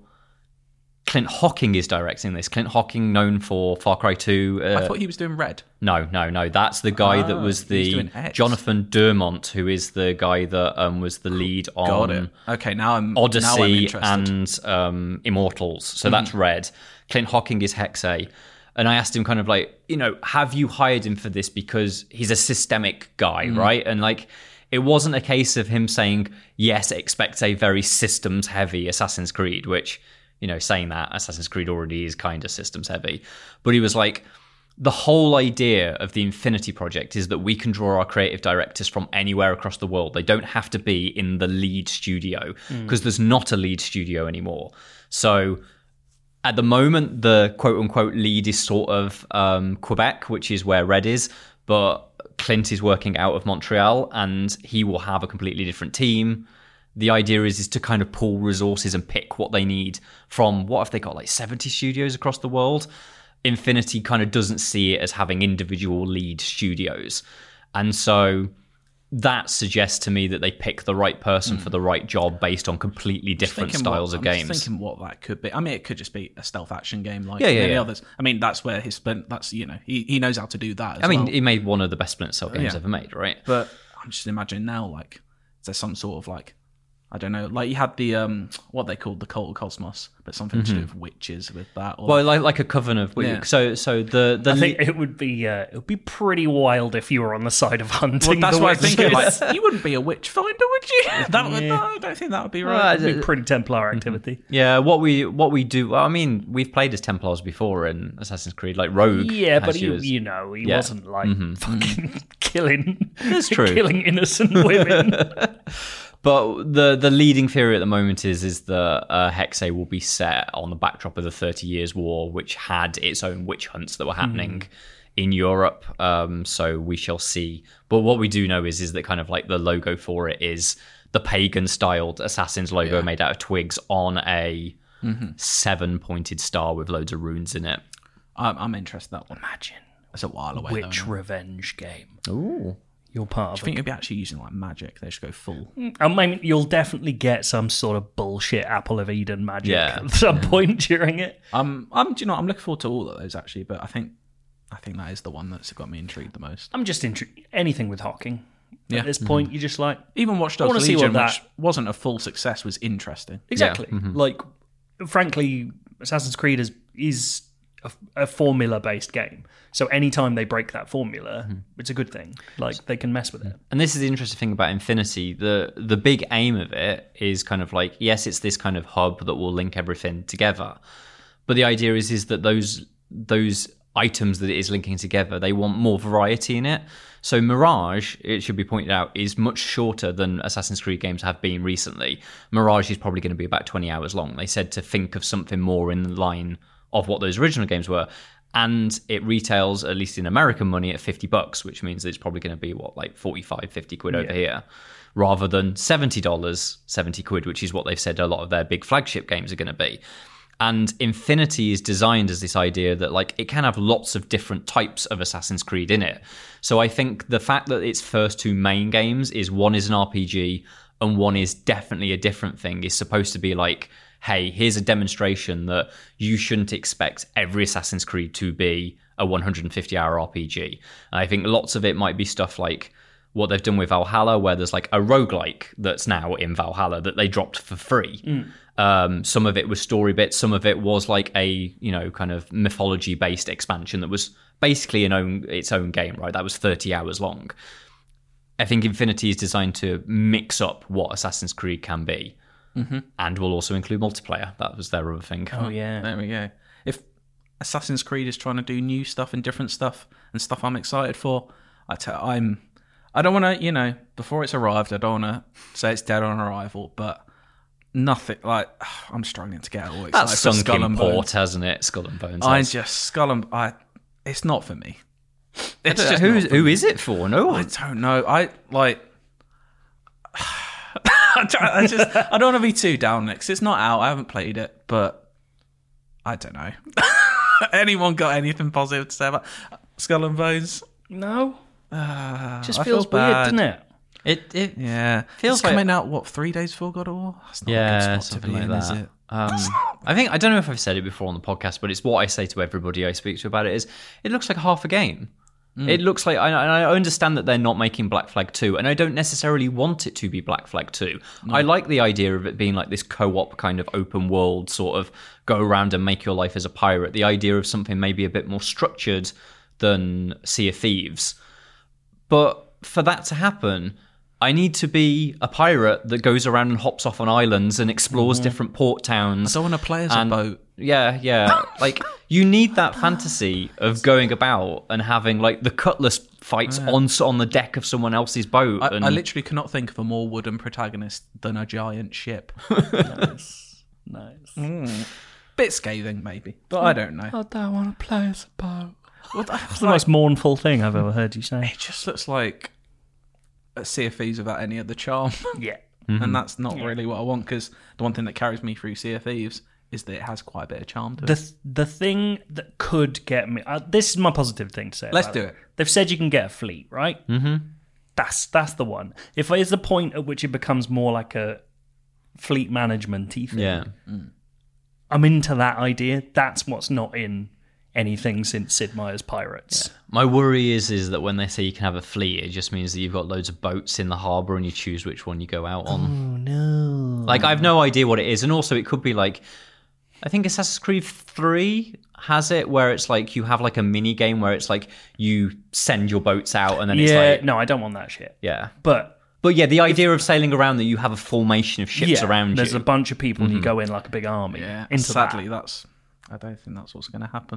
Clint Hocking is directing this. Clint Hocking, known for Far Cry two. Uh, I thought he was doing Red. no, no, no. That's the guy that Oh, was he's the doing X. Jonathan Dermont, who is the guy that um, was the lead on Got it. Okay, now I'm now I'm Odyssey interested. and um, Immortals. So that's Red. Clint Hocking is Hexe. And I asked him kind of like, you know, have you hired him for this because he's a systemic guy, right? And like, it wasn't a case of him saying, yes, expect a very systems heavy Assassin's Creed, which, you know, saying that Assassin's Creed already is kind of systems heavy. But he was like, the whole idea of the Infinity Project is that we can draw our creative directors from anywhere across the world. They don't have to be in the lead studio because there's not a lead studio anymore. So at the moment, the quote unquote lead is sort of um, Quebec, which is where Red is. But Clint is working out of Montreal and he will have a completely different team. The idea is is to kind of pool resources and pick what they need from, what have they got, like seventy studios across the world? Infinity kind of doesn't see it as having individual lead studios. And so that suggests to me that they pick the right person for the right job based on completely different Thinking styles what, of I'm games. just thinking what that could be. I mean, it could just be a stealth action game like Yeah, yeah, many yeah. others. I mean, that's where he's spent. That's, you know, he, he knows how to do that as I mean, well. he made one of the best Splinter Cell games Yeah. ever made, right? But I'm just imagining now, like, is there some sort of like, I don't know, like you had the um, what they called the Cult of Cosmos, but something to do with witches with that. Or, Well, like like a coven of Yeah. so so the the I think it would be uh, it would be pretty wild if you were on the side of hunting. well, that's the what I was thinking. witches. Like, you wouldn't be a witch finder, would you? That would, no, I don't think that would be right. It'd be pretty Templar activity. yeah, what we what we do. Well, I mean, we've played as Templars before in Assassin's Creed, like Rogue. Yeah, has but you, as- you know, he Yeah. wasn't like fucking killing, That's true. killing innocent women. But the the leading theory at the moment is is that uh, Hexe will be set on the backdrop of the Thirty Years' War, which had its own witch hunts that were happening in Europe. Um, so we shall see. But what we do know is is that kind of like the logo for it is the pagan styled assassin's logo Yeah. made out of twigs on a seven pointed star with loads of runes in it. I'm, I'm interested in that one. Imagine It's a while away. witch though, no? revenge game. Ooh. You're part I of think it. you'll be actually using like magic. They should go full. I mean, you'll definitely get some sort of bullshit Apple of Eden magic Yeah. at some point during it. Um, I'm, do you know, I'm looking forward to all of those actually, but I think, I think that is the one that's got me intrigued the most. I'm just intrigued. Anything with Hawking. Yeah. At this point, you're just like, Even Watch I wanna Dogs see what Legion, that- which wasn't a full success, was interesting. exactly. Like, frankly, Assassin's Creed is is a, a formula based game. So anytime they break that formula, it's a good thing. Like, they can mess with it. And this is the interesting thing about Infinity. The the big aim of it is kind of like, yes, it's this kind of hub that will link everything together. But the idea is is that those those items that it is linking together, they want more variety in it. So Mirage, it should be pointed out, is much shorter than Assassin's Creed games have been recently. Mirage is probably going to be about twenty hours long. They said to think of something more in line of what those original games were. And it retails, at least in American money, at fifty bucks, which means it's probably going to be, what, like forty-five, fifty quid over here, rather than seventy dollars, seventy quid, which is what they've said a lot of their big flagship games are going to be. And Infinity is designed as this idea that, like, it can have lots of different types of Assassin's Creed in it. So I think the fact that its first two main games is one is an R P G and one is definitely a different thing is supposed to be like, hey, here's a demonstration that you shouldn't expect every Assassin's Creed to be a one hundred fifty hour R P G. And I think lots of it might be stuff like what they've done with Valhalla, where there's like a roguelike that's now in Valhalla that they dropped for free. Mm. Um, some of it was story bits, some of it was like a, you know, kind of mythology based expansion that was basically an own its own game, right? That was thirty hours long. I think Infinity is designed to mix up what Assassin's Creed can be, mm-hmm. and will also include multiplayer. That was their other thing. Oh yeah, there we go. If Assassin's Creed is trying to do new stuff and different stuff and stuff I'm excited for, I tell I'm. I don't want to, you know, before it's arrived, I don't want to say it's dead on arrival, but nothing like I'm struggling to get all excited. That's for sunk Skull in and port, Bones. hasn't it? Skull and Bones. I has. just Skull and I. It's not for me. It's just who not for who me. is it for? No I one. don't know. I like. I, don't, I just I don't want to be too down next. It's not out. I haven't played it, but I don't know. Anyone got anything positive to say about Skull and Bones? no, Uh, just I feels feel weird, bad. doesn't it? It it Yeah, Feels it's like- coming out what three days before God of War. That's not a yeah, good spot to something be like in, that. is it? Um, I think I don't know if I've said it before on the podcast, but it's what I say to everybody I speak to about it. Is it looks like half a game. Mm. It looks like, and I understand that they're not making Black Flag two, and I don't necessarily want it to be Black Flag two. No. I like the idea of it being like this co-op kind of open world sort of go around and make your life as a pirate. The idea of something maybe a bit more structured than Sea of Thieves. But for that to happen, I need to be a pirate that goes around and hops off on islands and explores mm-hmm. different port towns. I don't want to play as and, a boat. Yeah, yeah. Like, you need that fantasy of going about and having, like, the cutlass fights yeah. on on the deck of someone else's boat. I, and... I literally cannot think of a more wooden protagonist than a giant ship. Nice. Nice. Mm. Bit scathing, maybe, but I don't know. I don't want to play as a boat. Well, It's the most mournful thing I've ever heard you say. It just looks like a Sea of Thieves without any of the charm. Yeah. Mm-hmm. And that's not Yeah. really what I want, because the one thing that carries me through Sea of Thieves is that it has quite a bit of charm to it. The the thing that could get me. Uh, this is my positive thing to say. Let's about do it. They've said you can get a fleet, right? Mm-hmm. That's that's the one. If it's the point at which it becomes more like a fleet management-y thing, Yeah. I'm into that idea. That's what's not in anything since Sid Meier's Pirates. My worry is is that when they say you can have a fleet, it just means that you've got loads of boats in the harbour and you choose which one you go out on. Oh no! Like, I have no idea what it is. And also, it could be like, I think Assassin's Creed three has it, where it's like you have like a mini game where it's like you send your boats out and then it's Yeah, like, no, I don't want that shit. yeah. But But yeah, the idea of sailing around that you have a formation of ships yeah, around there's you. a bunch of people and you go in like a big army. yeah, into sadly, that. that's. I don't think that's what's going to happen.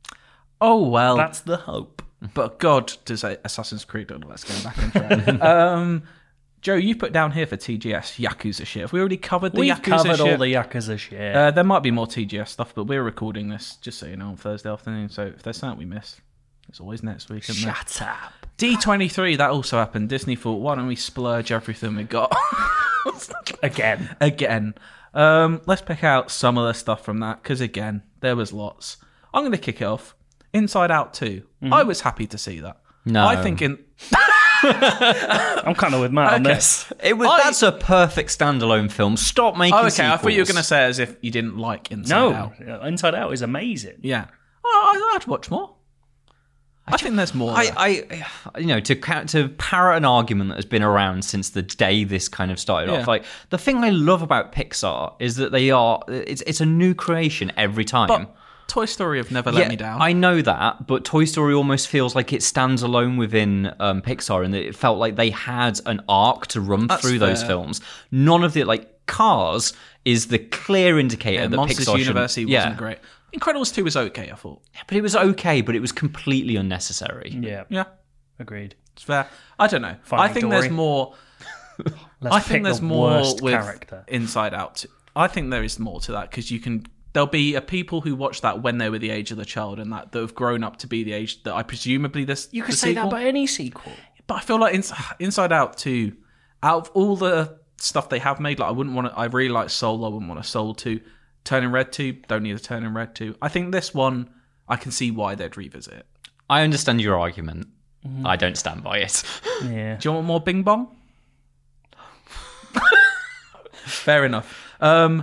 Oh well, That's the hope. but God, does Assassin's Creed? Let's go back on track. um, Joe, you put down here for T G S Yakuza shit. Have we already covered the We've Yakuza covered shit? all the Yakuza shit. Uh, there might be more T G S stuff, but we're recording this, just so you know, on Thursday afternoon. So if there's something we missed, it's always next week, isn't there? Shut up. D twenty-three, that also happened. Disney thought, why don't we splurge everything we got? Again. Again. Um, let's pick out some of the stuff from that, because again, there was lots. I'm going to kick it off. Inside Out two. Mm-hmm. I was happy to see that. No. I think in... I'm kind of with Matt on Okay. this. It was, I- that's a perfect standalone film. Stop making Oh, okay, I thought you were sequels. going to say as if you didn't like Inside No, Out. Inside Out is amazing. Yeah. Oh, I'd watch more. I, think there's more. there. I, I, you know, to ca- to parrot an argument that has been around since the day this kind of started Yeah. off. Like, the thing I love about Pixar is that they are it's it's a new creation every time. But Toy Story have never let Yeah, me down. I know that, but Toy Story almost feels like it stands alone within um, Pixar, and it felt like they had an arc to run That's through those fair. films. None of the like Cars is the clear indicator yeah, that Monsters Pixar University shouldn't- wasn't yeah. great. Incredibles two was okay, I thought. But it was okay, but it was completely unnecessary. Yeah, Yeah, agreed. it's fair. I don't know. Finding I think Dory. there's more... Let's I pick think there's the more worst with character. Inside Out. Too. I think there is more to that, because you can. There'll be a people who watch that when they were the age of the child, and that that have grown up to be the age that I presumably this. You could the say sequel. that about any sequel. But I feel like Ins- Inside Out two, out of all the stuff they have made, like I wouldn't want to. I really like Soul. I wouldn't want a Soul two. Turning Red two. Don't need a Turning Red two. I think this one, I can see why they'd revisit it. I understand your argument. I don't stand by it. Yeah. Do you want more Bing Bong? Fair enough. Um,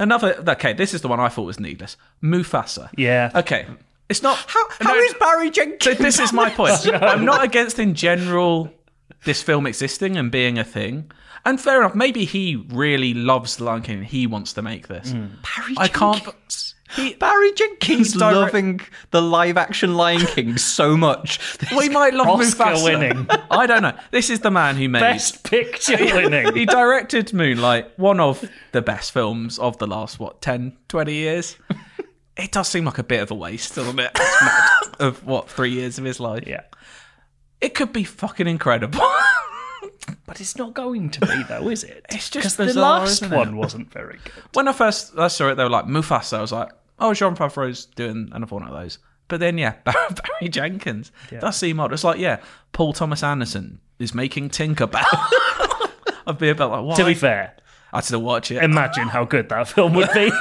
Another. Okay, this is the one I thought was needless. Mufasa. Yeah. Okay. It's not. How, how no, is Barry Jenkins? So this is my point. I'm not against in general this film existing and being a thing. And fair enough, maybe he really loves The Lion King and he wants to make this. Barry I can't. Jenkins. He, Barry Jenkins He's direct- loving the live-action Lion King so much. we might love Oscar Mufasa. winning. I don't know. This is the man who made. Best picture winning. He directed Moonlight, one of the best films of the last, what, ten, twenty years? It does seem like a bit of a waste, doesn't it? Of, what, three years of his life? Yeah. It could be fucking incredible. But it's not going to be, though, is it? It's just because the bizarre, last isn't it? one wasn't very good. When I first I saw it, they were like, Mufasa. I was like, oh, Jean Favreau's doing another one of those. But then, yeah, Barry Jenkins. Does seem odd. It's like, yeah, Paul Thomas Anderson is making Tinkerbell. I'd be a bit like, why? To be fair, I'd still watch it. imagine how good that film would be.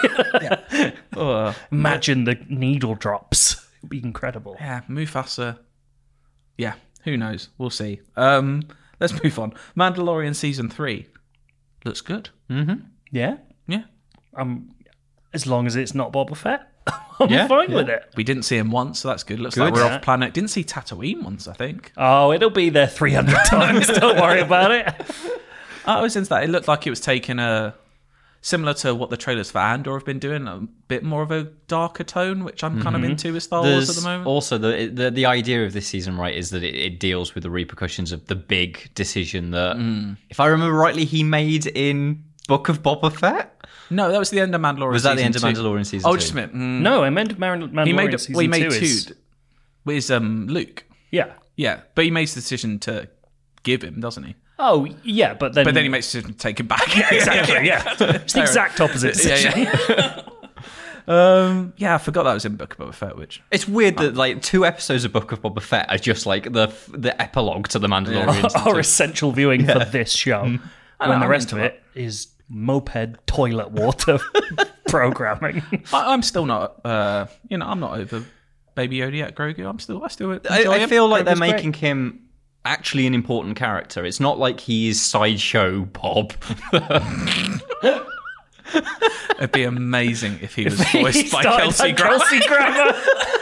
Uh, Imagine the needle drops. It would be incredible. yeah, Mufasa. Yeah, who knows? We'll see. Um, let's move on. Mandalorian Season three. Looks good. Yeah? Yeah. Um, as long as it's not Boba Fett, I'm Yeah, fine with it. We didn't see him once, so that's good. Looks Good. like we're Yeah. off planet. Didn't see Tatooine once, I think. Oh, it'll be there three hundred times. Don't worry about it. I was into that. It looked like it was taking a similar to what the trailers for Andor have been doing, a bit more of a darker tone, which I'm kind of into with Star Wars There's at the moment. also the, the the idea of this season, right, is that it, it deals with the repercussions of the big decision that, Mm. if I remember rightly, he made in Book of Boba Fett. No, that was the end of Mandalorian. Was that the season end of two. Mandalorian season Oh, two? just a minute. Mm. No, I meant Mar- Mandalorian he made. season Well, he made two two. is- With um, Luke. Yeah. Yeah, but he makes the decision to give him, doesn't he? Oh, yeah, but then... But then he makes the decision to take him back. Exactly, yeah. It's the exact opposite Yeah, decision. yeah. um, yeah, I forgot that was in Book of Boba Fett, which It's weird that like two episodes of Book of Boba Fett are just like the the epilogue to the Mandalorian. season Our two. essential viewing for this show. know, when the I'm rest of into it is moped toilet water programming. I, I'm still not. Uh, you know, I'm not over Baby Yoda yet, Grogu. I'm still. I still. Enjoy I, I him. feel like they're Grogu's great. making him actually an important character. It's not like he's sideshow Bob. It'd be amazing if he was He voiced by started Kelsey like Grammer. Kelsey Grammer.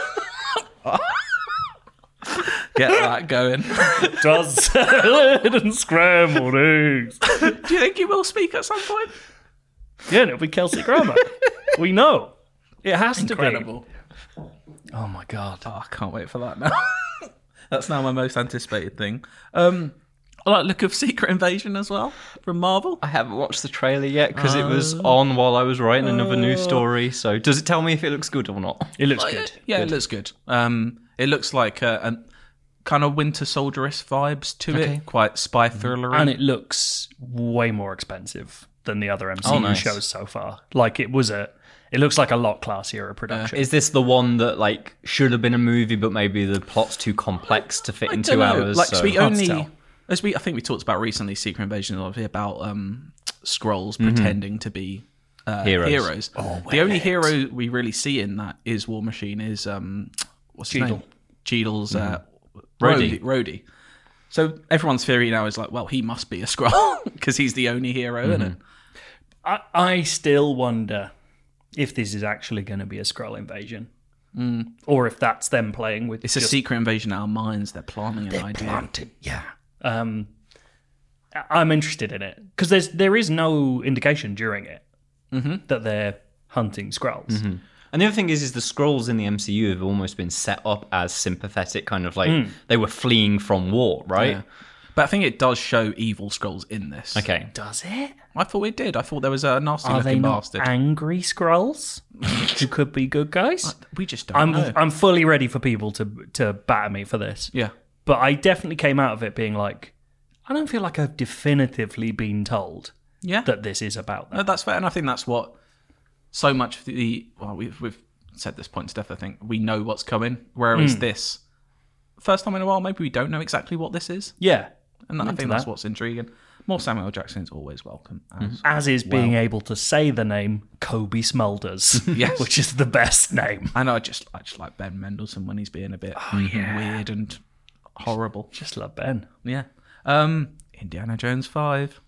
Get that going. Does salad and scrambled eggs. Do you think he will speak at some point? Yeah, and it'll be Kelsey Grammer. We know. It has Incredible. to be. Oh my god. Oh, I can't wait for that now. That's now my most anticipated thing. Um, I like look of Secret Invasion as well from Marvel. I haven't watched the trailer yet because it was on while I was writing another news story. So does it tell me if it looks good or not? It looks good. Yeah, it looks good. Um, it looks like a, a kind of Winter Soldier-esque vibes to Okay. it, quite spy thriller. And it looks way more expensive than the other M C U Oh, nice. shows so far. Like it was a it looks like a lot classier a production. Is this the one that like should have been a movie, but maybe the plot's too complex to fit I in don't two know. hours? Like, so- so we Hard to only, tell. as we I think we talked about recently, Secret Invasion is obviously about um, Skrulls pretending to be uh, Heroes. heroes. the only hero we really see in that is War Machine. Is um, what's his Cheadle. name? Cheadle's uh, Rhodey. Rhodey. Rhodey. So everyone's theory now is like, well, he must be a Skrull because he's the only hero in it. I, I still wonder if this is actually going to be a Skrull invasion. Or if that's them playing with It's a just secret invasion in our minds. They're planning an idea. planted. Yeah. Um, I- I'm interested in it because there's there is no indication during it that they're hunting Skrulls. And the other thing is, is the Skrulls in the M C U have almost been set up as sympathetic, kind of like they were fleeing from war, right? Yeah. But I think it does show evil Skrulls in this. Okay. Does it? I thought it did. I thought there was a nasty Are they looking not bastard. angry Skrulls who could be good guys? we just don't I'm know. I'm fully ready for people to to batter me for this. yeah. But I definitely came out of it being like, I don't feel like I've definitively been told Yeah. that this is about No, that. that's fair. And I think that's what so much of the, well, we've, we've said this point to death, I think. We know what's coming. Whereas Hmm. this, first time in a while, maybe we don't know exactly what this is. Yeah. And I into think that's that. what's intriguing. More Samuel L. Jackson is always welcome. As, As is being able to say the name Kobe Smulders, Yes. which is the best name. And I just, I just like Ben Mendelsohn when he's being a bit Oh, yeah. weird and horrible. Just love Ben. Yeah. Um, Indiana Jones five.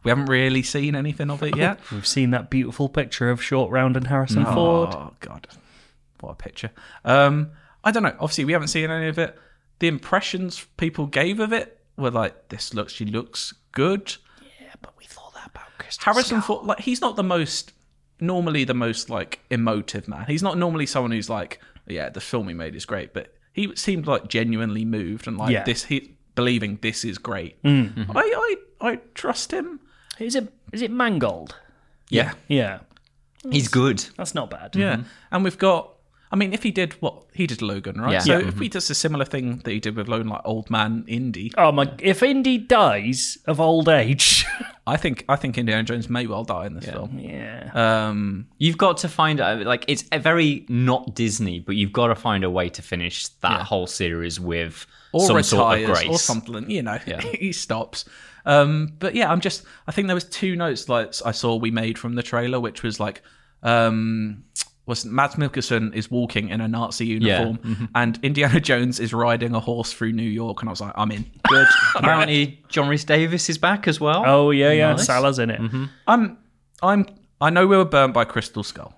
We haven't really seen anything of it yet. We've seen that beautiful picture of Short Round and Harrison Ford. Oh, God. What a picture. Um, I don't know. Obviously, we haven't seen any of it. The impressions people gave of it were like, this looks, she looks good. Yeah, but we thought that about Crystal Harrison Skull. Ford, like, he's not the most, normally the most, like, emotive man. He's not normally someone who's like, yeah, the film he made is great, but he seemed like genuinely moved and like Yeah. this, he believing this is great. Mm-hmm. I, I, I trust him. Is it is it Mangold? Yeah. Yeah, He's good. that's not bad. Yeah. And we've got, I mean, if he did what he did Logan, right? Yeah. So Yeah. if he does a similar thing that he did with Logan, like Old Man Indy, Oh my! If Indy dies of old age, I think I think Indiana Jones may well die in this film. yeah, Um, You've got to find out, like, it's a very not Disney, but you've got to find a way to finish that whole series with or some retires sort of grace. or something, you know. He stops. Um, but yeah, I'm just. I think there was two notes like I saw we made from the trailer, which was like, um, was Mads Mikkelsen is walking in a Nazi uniform, Mm-hmm. and Indiana Jones is riding a horse through New York, and I was like, I'm in. Good. Apparently, John Rhys Davis is back as well. oh yeah, yeah. Nice. Salah's in it. I'm. I'm. I know we were burnt by Crystal Skull.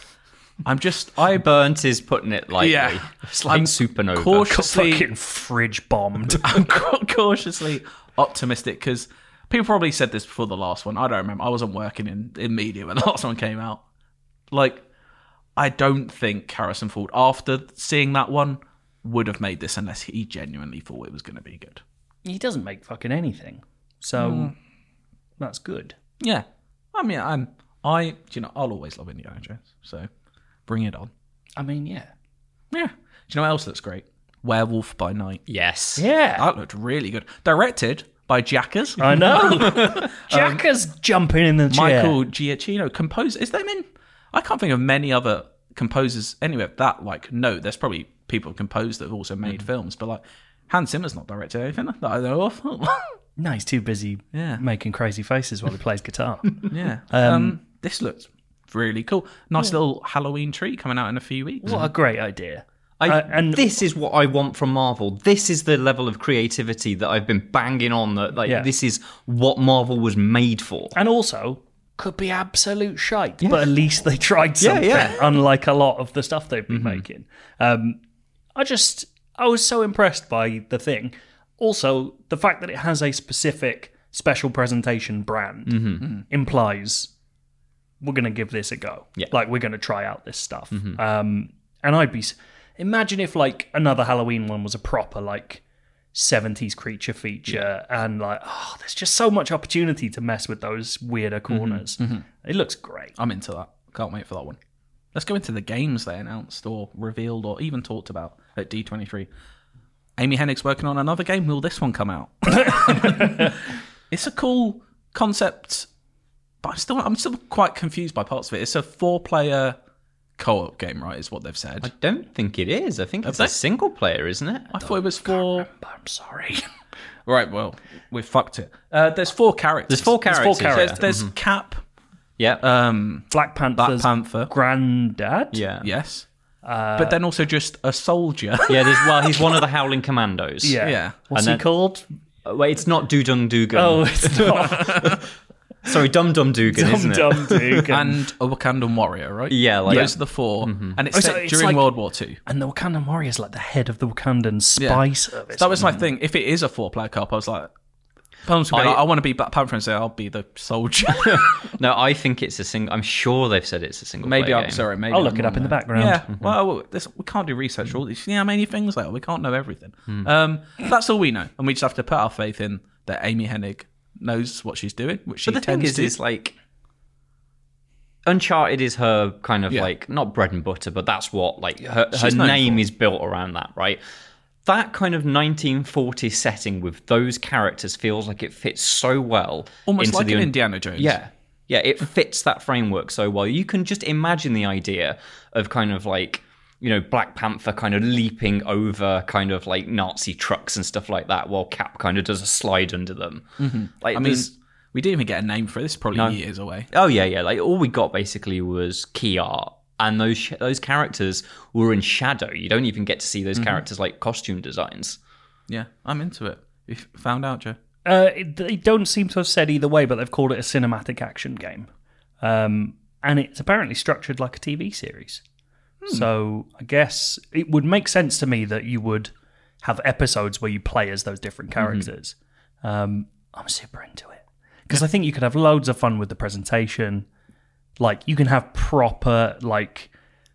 I'm just. I Burnt is putting it lightly. Yeah. It's like I'm supernova. cautiously. Fucking fridge bombed. I'm ca- cautiously optimistic because people probably said this before the last one. I don't remember. I wasn't working in, in media when the last one came out. Like, I don't think Harrison Ford, after seeing that one, would have made this unless he genuinely thought it was going to be good. He doesn't make fucking anything, so that's good. Yeah. I mean, I'm, I, you know, I'll always love Indiana Jones. So bring it on. I mean, yeah, Yeah. Do you know what else looks great? Werewolf by Night. Yes. yeah. That looked really good. Directed by Jackers. I know. Jacka's jumping in the chair. Michael Giacchino composed. Is there in? I can't think of many other composers anyway. That like no, there's probably people who composed that have also made films, but like Hans Zimmer's not directed anything that I know of. No, he's too busy Yeah. making crazy faces while he plays guitar. yeah, um, this looks really cool. Nice little Halloween treat coming out in a few weeks. What a great idea. I, Uh, and- this is what I want from Marvel. This is the level of creativity that I've been banging on. That like Yeah. this is what Marvel was made for. And also, could be absolute shite, but at least they tried something, yeah. unlike a lot of the stuff they've been making. Um, I just, I was so impressed by the thing. Also, the fact that it has a specific special presentation brand implies we're going to give this a go. Yeah. Like, we're going to try out this stuff. Um, and I'd be, s- imagine if, like, another Halloween one was a proper, like, seventies creature feature and like oh there's just so much opportunity to mess with those weirder corners. It looks great. I'm into that. Can't wait for that one. Let's go into the games they announced or revealed or even talked about at D twenty-three. Amy Hennig's working on another game. Will this one come out? It's a cool concept, but I'm still I'm still quite confused by parts of it. It's a four-player co-op game, right? Is what they've said. I don't think it is. I think it's they? a single player, isn't it? I thought it was four. But I'm sorry. Right. Well, we fucked it. Uh, there's four characters. There's four There's four characters. characters. There's, there's Cap. Yeah. Um, Black Panther's Black Panther. granddad. yeah. Yes. but then also just a soldier. Yeah. There's well, he's one of the Howling Commandos. Yeah. Yeah. What's And he then- called? Uh, Wait, it's not Doodung Dugan. Oh, it's not sorry, Dum Dum Dugan, Dum isn't it? Dum Dugan. And a Wakandan warrior, right? Yeah, like- those are the four, and it's Oh, set so it's during like- World War Two. And the Wakandan warrior is like the head of the Wakandan spy Yeah. service. That was my thing. If it is a four-player co-op, I was like, I, was gonna be I- like, I want to be Black Panther and say I'll be the soldier. No, I think it's a single. I'm sure they've said it's a single. maybe player I'm game. sorry. Maybe I'll I'm look it wrong up in the there. background. Yeah. Well, this, we can't do research for all these. You know how many things there are? We can't know everything. Um, that's all we know, and we just have to put our faith in that Amy Hennig knows what she's doing, which she But the thing tends is, to. is like Uncharted is her kind of Yeah. like not bread and butter, but that's what like her, her She's known name for. is built around that, right? That kind of nineteen forties setting with those characters feels like it fits so well. Almost into like the an un- Indiana Jones. Yeah. Yeah, it fits that framework so well. You can just imagine the idea of kind of like, you know, Black Panther kind of leaping over kind of like Nazi trucks and stuff like that while Cap kind of does a slide under them. Mm-hmm. Like, I mean, there's- we didn't even get a name for this. Probably No. years away. oh yeah, yeah. Like all we got basically was key art. And those sh- those characters were in shadow. You don't even get to see those characters like costume designs. Yeah, I'm into it. You f- found out, Joe? Uh, it, they don't seem to have said either way, but they've called it a cinematic action game. Um, and it's apparently structured like a T V series. Hmm. So I guess it would make sense to me that you would have episodes where you play as those different characters. Mm-hmm. Um, I'm super into it. Because I think you could have loads of fun with the presentation. Like, you can have proper, like,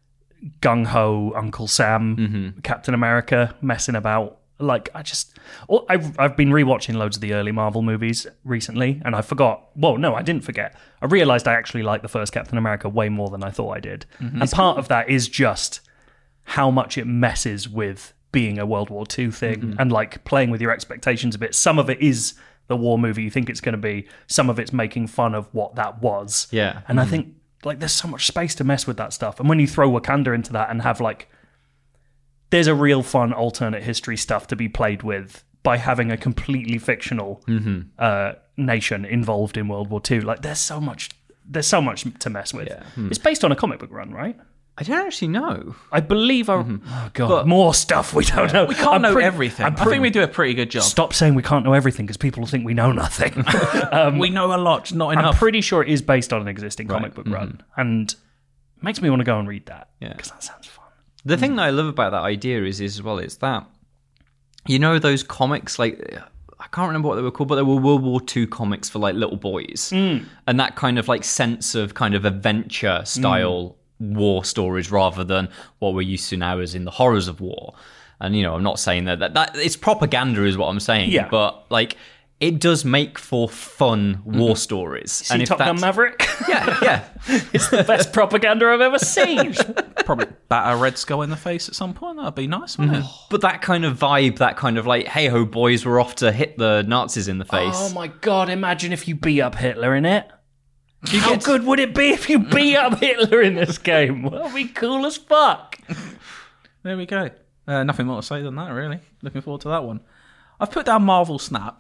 gung-ho Uncle Sam, mm-hmm. Captain America messing about. Like, I just... I've, I've been rewatching loads of the early Marvel movies recently, and I forgot... Well, no, I didn't forget. I realised I actually liked the first Captain America way more than I thought I did. Mm-hmm. And part of that is just how much it messes with being a World War Two thing, mm-hmm. and, like, playing with your expectations a bit. Some of it is the war movie you think it's going to be. Some of it's making fun of what that was. Yeah. And mm-hmm. I think, like, there's so much space to mess with that stuff. And when you throw Wakanda into that and have, like... There's a real fun alternate history stuff to be played with by having a completely fictional mm-hmm. uh, nation involved in World War Two. Like, there's so much, there's so much to mess with. Yeah. Hmm. It's based on a comic book run, right? I don't actually know. I believe. I, mm-hmm. Oh god, but more stuff we don't know. We can't I'm know pre- everything. I'm I think we do a pretty good job. Stop saying we can't know everything because people think we know nothing. um, we know a lot, not enough. I'm pretty sure it is based on an existing comic right. book mm-hmm. run, and it makes me want to go and read that. Yeah, because that sounds fun. The mm. thing that I love about that idea is, is as well, it's that, you know, those comics, like, I can't remember what they were called, but they were World War Two comics for, like, little boys. Mm. And that kind of, like, sense of kind of adventure style mm. war stories rather than what we're used to now as in the horrors of war. And, you know, I'm not saying that, that, that it's propaganda is what I'm saying. Yeah. But, like... It does make for fun war mm-hmm. stories. See and if Top Gun Maverick? Yeah, yeah. It's the best propaganda I've ever seen. Probably bat a Red Skull in the face at some point. That'd be nice, wouldn't mm-hmm. it? But that kind of vibe, that kind of like, hey ho, boys, we're off to hit the Nazis in the face. Oh my god, imagine if you beat up Hitler in it. You How good would it be if you beat up Hitler in this game? That would be cool as fuck. There we go. Uh, nothing more to say than that, really. Looking forward to that one. I've put down Marvel Snap.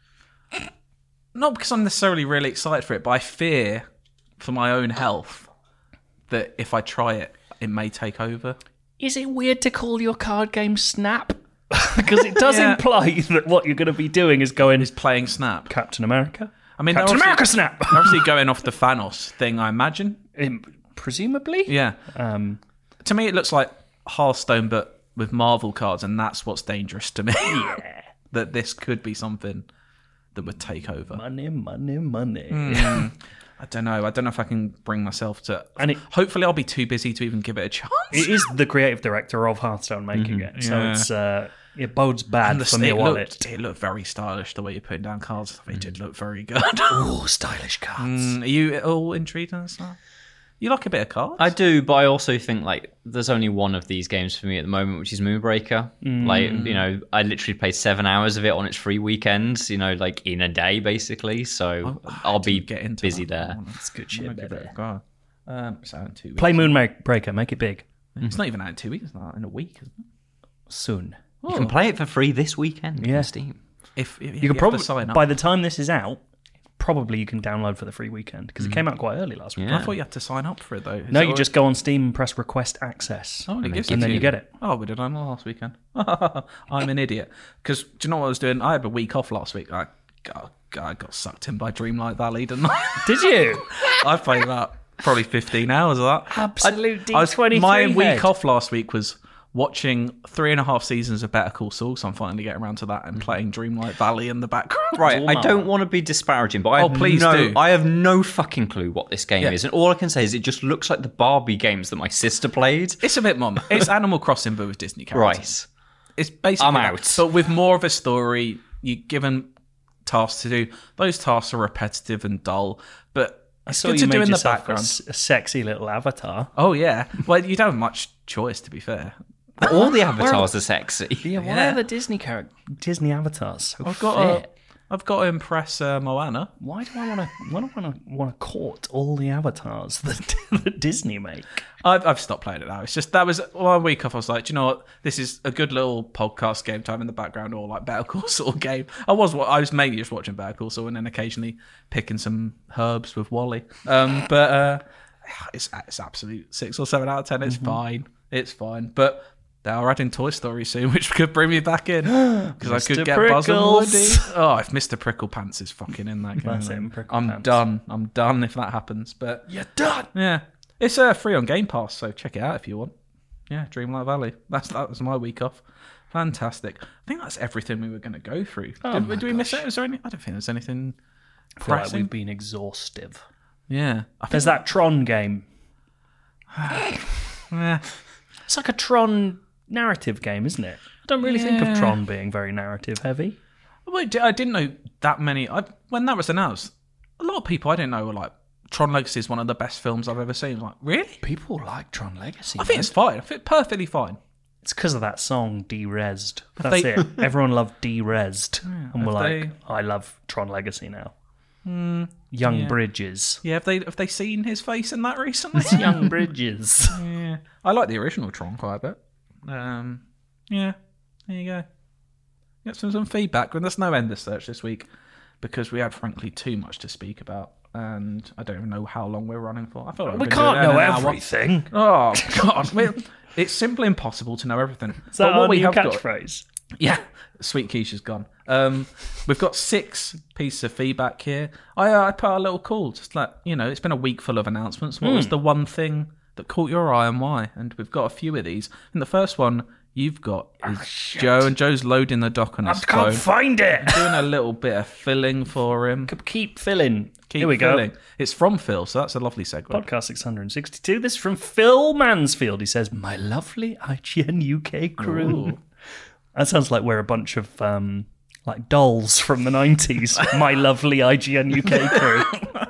Not because I'm necessarily really excited for it, but I fear for my own health that if I try it, it may take over. Is it weird to call your card game Snap? Because it does yeah. imply that what you're going to be doing is going... Is playing Snap. Captain America. I mean, Captain America Snap! Obviously going off the Thanos thing, I imagine. Um, presumably? Yeah. Um, to me, it looks like Hearthstone, but with Marvel cards, and that's what's dangerous to me. Yeah. That this could be something... that would take over. Money, money, money. Mm. I don't know. I don't know if I can bring myself to... And it, hopefully I'll be too busy to even give it a chance. It is the creative director of Hearthstone making mm-hmm. it. So yeah. it's uh, it bodes bad the, for me. It looked, it looked very stylish, the way you're putting down cards. It mm. did look very good. Oh, stylish cards. Mm, are you all intrigued on this stuff? You like a bit of cards? I do, but I also think like there's only one of these games for me at the moment, which is Moonbreaker. Mm. Like, you know, I literally played seven hours of it on its free weekends, you know, like in a day basically. So oh, I'll be get into busy there. That's good shit, baby. Um, it's out in two weeks. Play Moonbreaker, make it big. Mm. It's not even out in two weeks, it's not in a week, isn't it? Soon. Oh. You can play it for free this weekend yeah. on Steam. If, if you, you can probably sign up. By the time this is out, probably you can download for the free weekend because mm. it came out quite early last week. Yeah. I thought you had to sign up for it though. Is no, you always... just go on Steam and press request access. Oh, and, and, it gives and it then you. you get it. Oh, we did I know last weekend? I'm an idiot. Because do you know what I was doing? I had a week off last week. I got, I got sucked in by Dreamlight Valley, didn't I? Did you? I played about probably fifteen hours of that. Absolute D twenty-three. My head. week off last week was watching three and a half seasons of Better Call Saul, so I'm finally getting around to that and playing Dreamlight Valley in the background. Right, I don't want to be disparaging, but I oh, have please no, do. I have no fucking clue what this game yeah. is, and all I can say is it just looks like the Barbie games that my sister played. It's a bit mum. It's Animal Crossing, but with Disney characters. Right. It's basically I'm that, out. but with more of a story. You're given tasks to do. Those tasks are repetitive and dull, but it's good to do in the background. A, a sexy little avatar. Oh yeah. Well, you don't have much choice, to be fair. All the avatars are sexy. Yeah, why yeah. are the Disney character Disney avatars so I've got fit? To, I've got to impress uh, Moana. Why do I want to? Why do I want to want to court all the avatars that, that Disney make? I've I've stopped playing it now. It's just that was one week off. I was like, do you know what? This is a good little podcast game time in the background, or like Better Call Saul game. I was I was mainly just watching Better Call Saul and then occasionally picking some herbs with Wally. Um, but uh, it's it's absolute six or seven out of ten. It's mm-hmm. fine. It's fine. But They are adding Toy Story soon, which could bring me back in because I could get Prickles. Buzz and Woody. Oh, if Mister Prickle Pants is fucking in that game, That's him, Prickle I'm Pants. done. I'm done if that happens. But You're done. yeah, it's uh, free on Game Pass, so check it out if you want. Yeah, Dreamlight Valley. That's that was my week off. Fantastic. I think that's everything we were going to go through. Oh Did, my did we miss gosh. it? Is there any? I don't think there's anything I feel like pressing. we've been exhaustive. Yeah, I think There's that Tron game. Yeah. It's like a Tron narrative game, isn't it? I don't really think of Yeah. Tron being very narrative heavy. Wait, I didn't know that many. I, when that was announced, a lot of people I didn't know were like, Tron Legacy is one of the best films I've ever seen. I was like, really? People like Tron Legacy. I think it's fine. I think perfectly fine. It's because of that song Derezed. That's they- it. Everyone loved Derezed, and we're have like, they- I love Tron Legacy now. Young yeah. Bridges. Yeah, have they have they seen his face in that recently? Young Bridges. Yeah, I like the original Tron quite a bit. Um, yeah, there you go. Get some some feedback. And there's no Ender Search this week because we had frankly too much to speak about, and I don't even know how long we're running for. I feel like We we've been can't doing it know an hour. everything. Oh God, we- it's simply impossible to know everything. Is that But what our we new have got- catchphrase? Yeah, Sweet Keisha's gone. Um, we've got six pieces of feedback here. I uh, I put out a little call, just like, you know, it's been a week full of announcements. What Hmm. was the one thing that caught your eye and why? And we've got a few of these. And the first one you've got is Joe, and Joe's loading the doc on I his can't phone, find it. doing a little bit of filling for him. Keep filling. Keep Here we filling. go. It's from Phil, so that's a lovely segue. Podcast six hundred sixty-two. This is from Phil Mansfield. He says, "My lovely I G N U K crew." Ooh. That sounds like we're a bunch of um, like dolls from the nineties. My lovely I G N U K crew.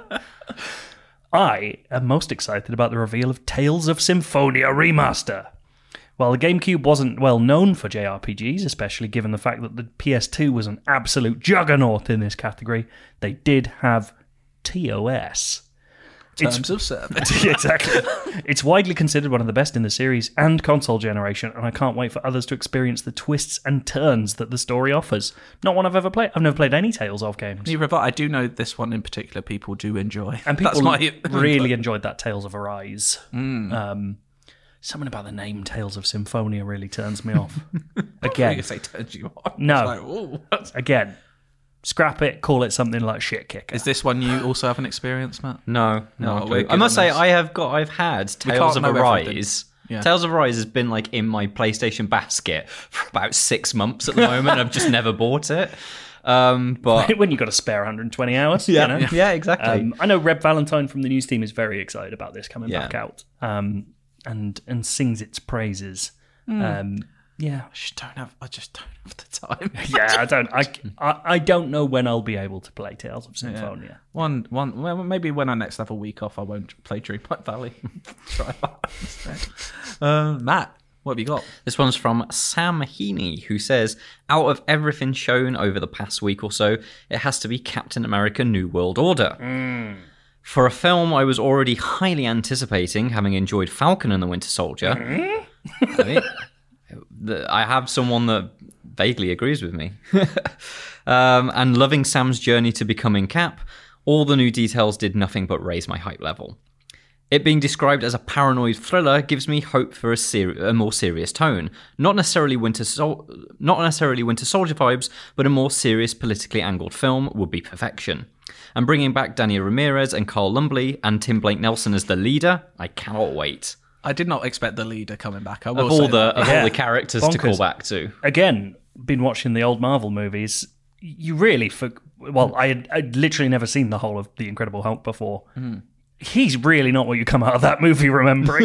I am most excited about the reveal of Tales of Symphonia Remaster. While the GameCube wasn't well known for J R P Gs, especially given the fact that the P S two was an absolute juggernaut in this category, they did have T O S. Terms of service. Exactly. It's widely considered one of the best in the series and console generation, and I can't wait for others to experience the twists and turns that the story offers. Not one I've ever played. I've never played any Tales of games. Neither have I. I do know this one in particular people do enjoy. And people That's my really enjoyed that Tales of Arise. Mm. Um, something about the name Tales of Symphonia really turns me off. You Again, say turns you on. No. It's like, ooh, that's- again, scrap it, call it something like Shit Kicker. Is this one you also have an experience, Matt? No, No, no. we're I good must on say, this. I have got, I've had We Tales can't of know everything. Arise. Yeah. Tales of Arise has been like in my PlayStation basket for about six months at the moment. I've just never bought it. Um, but when you've got to spare one hundred twenty hours. yeah, you know? yeah, exactly. Um, I know Reb Valentine from the news team is very excited about this coming Yeah. back out, um, and and sings its praises. Um, yeah, I just don't have. I just don't have the time. yeah. I don't. I, I I don't know when I'll be able to play Tales of Symphonia. One, one. Well, maybe when I next have a week off, I won't play Dreamlight Valley. Try that instead. Uh, Matt, what have you got? This one's from Sam Heaney, who says, out of everything shown over the past week or so, it has to be Captain America New World Order. For a film I was already highly anticipating, having enjoyed Falcon and the Winter Soldier, I, mean, the- I have someone that vaguely agrees with me. um, and loving Sam's journey to becoming Cap, all the new details did nothing but raise my hype level. It being described as a paranoid thriller gives me hope for a, ser- a more serious tone. Not necessarily Winter Sol- not necessarily Winter Soldier vibes, but a more serious, politically angled film would be perfection. And bringing back Danny Ramirez and Carl Lumbly and Tim Blake Nelson as the leader, I cannot wait. I did not expect the leader coming back. I will Of all say the that. of Yeah. all the characters to Bonkers. call back to. Again, been watching the old Marvel movies. You really, for well, I had I'd literally never seen the whole of the Incredible Hulk before. He's really not what you come out of that movie remembering.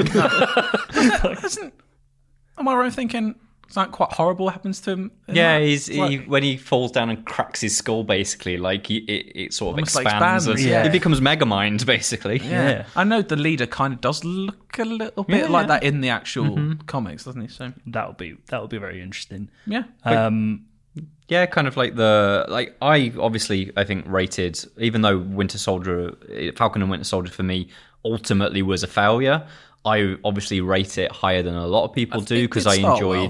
Isn't, am I right in thinking something quite horrible happens to him? in Yeah, that? he's It's like- he, when he falls down and cracks his skull, basically, like he, it, it sort of Almost like expands. expands, and- yeah. He becomes Megamind, basically. Yeah. Yeah. I know the leader kind of does look a little bit Yeah, like yeah. that in the actual comics, doesn't he? So that would be that would be very interesting. yeah, Um, Yeah, kind of like the like I obviously I think rated, even though Winter Soldier, Falcon and Winter Soldier for me ultimately was a failure. I obviously rate it higher than a lot of people do it because did I start enjoyed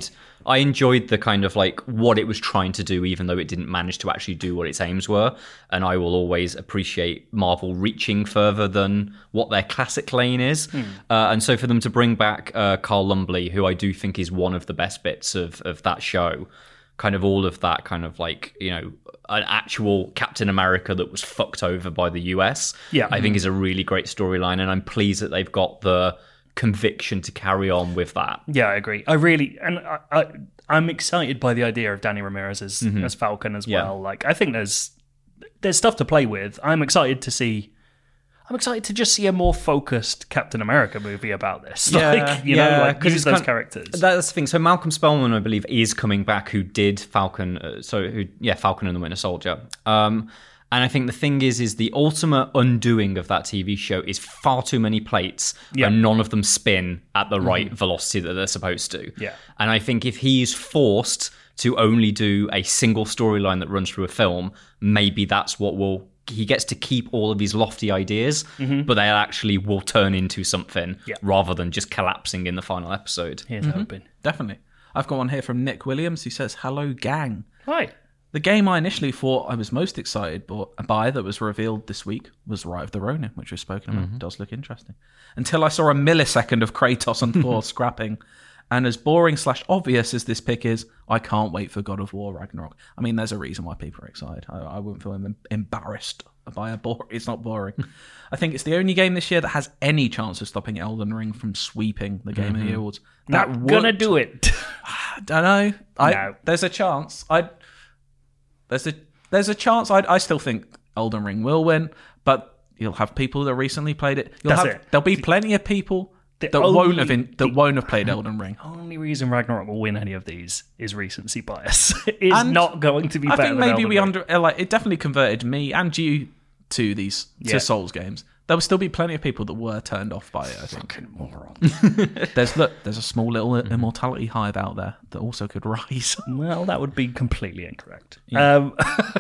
I enjoyed the kind of like what it was trying to do, even though it didn't manage to actually do what its aims were. And I will always appreciate Marvel reaching further than what their classic lane is. Mm. Uh, and so for them to bring back uh, Carl Lumbly, who I do think is one of the best bits of, of that show, kind of all of that kind of like, you know, an actual Captain America that was fucked over by the U S, yeah. I think is a really great storyline. And I'm pleased that they've got the conviction to carry on with that. Yeah, I agree. I really, and I, I, I'm excited by the idea of Danny Ramirez as, mm-hmm. as Falcon as yeah. well. Like, I think there's there's stuff to play with. I'm excited to see. I'm excited to just see a more focused Captain America movie about this. Yeah, like, you yeah, know, like use it's those kind of, characters. That's the thing. So Malcolm Spellman, I believe, is coming back. Who did Falcon? Uh, so who? Yeah, Falcon and the Winter Soldier. Um, And I think the thing is, is the ultimate undoing of that T V show is far too many plates, yeah. and none of them spin at the right mm-hmm. velocity that they're supposed to. Yeah. And I think if he's forced to only do a single storyline that runs through a film, maybe that's what will. He gets to keep all of these lofty ideas, mm-hmm. but they actually will turn into something yeah. rather than just collapsing in the final episode. Here's mm-hmm. hoping. Definitely. I've got one here from Nick Williams who says, "Hello, gang. Hi. The game I initially thought I was most excited by that was revealed this week was Rite of the Ronin, which we've spoken about. Mm-hmm. It does look interesting. Until I saw a millisecond of Kratos and Thor scrapping. And as boring slash obvious as this pick is, I can't wait for God of War Ragnarok. I mean, there's a reason why people are excited. I, I wouldn't feel em- embarrassed by a bore. It's not boring. I think it's the only game this year that has any chance of stopping Elden Ring from sweeping the Game mm-hmm. of the Awards. That Not gonna would, do it. I don't know. I, no. There's a chance. I There's a there's a chance. I I still think Elden Ring will win, but you'll have people that recently played it. You'll That's have, it. There'll be plenty of people the that only, won't have in, that the, won't have played Elden Ring. The only reason Ragnarok will win any of these is recency bias. It's and not going to be. I better think than maybe Elden we Ring. under like it definitely converted me and you to these to yeah. Souls games. There will still be plenty of people that were turned off by it. I think. Fucking moron. there's look, there's a small little immortality hive out there that also could rise. Well, that would be completely incorrect. Yeah. Um,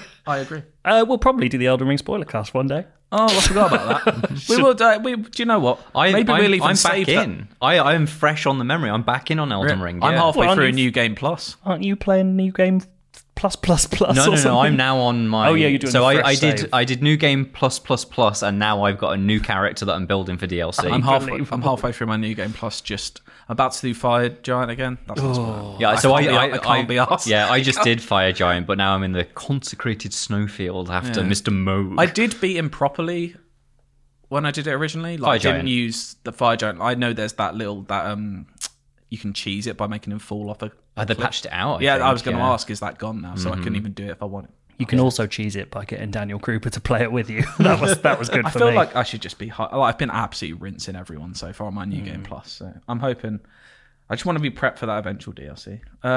I agree. Uh, we'll probably do the Elden Ring spoiler cast one day. Oh, I forgot about that. we will. Uh, we, do you know what? I, Maybe I'm, we'll even I'm save back that. in. I, I am fresh on the memory. I'm back in on Elden Ring. I'm yeah. halfway well, through you, a new game plus. Aren't you playing New Game Plus Plus Plus? No, or no, something? no. I'm now on my. Oh yeah, you're doing. So the I, fresh I did. save. I did New Game Plus Plus Plus, and now I've got a new character that I'm building for D L C. I'm halfway. I'm halfway through my new game plus. Just about to do Fire Giant again. That's oh. Yeah, so I, I, I, I, I can't be arsed. Yeah, I just did Fire Giant, but now I'm in the consecrated snowfield after Yeah. Mister Moog. I did beat him properly when I did it originally. Like, Fire I didn't Giant. use the Fire Giant. I know there's that little that um you can cheese it by making him fall off a. Oh, they patched it out. I yeah, think, I was going to yeah. ask, is that gone now? So mm-hmm. I couldn't even do it if I wanted. You can also cheese it by getting Daniel Kruger to play it with you. That was that was good I for feel me. like I should just be. High. I've been absolutely rinsing everyone so far on my new mm. game plus. So I'm hoping. I just want to be prepped for that eventual D L C. Uh,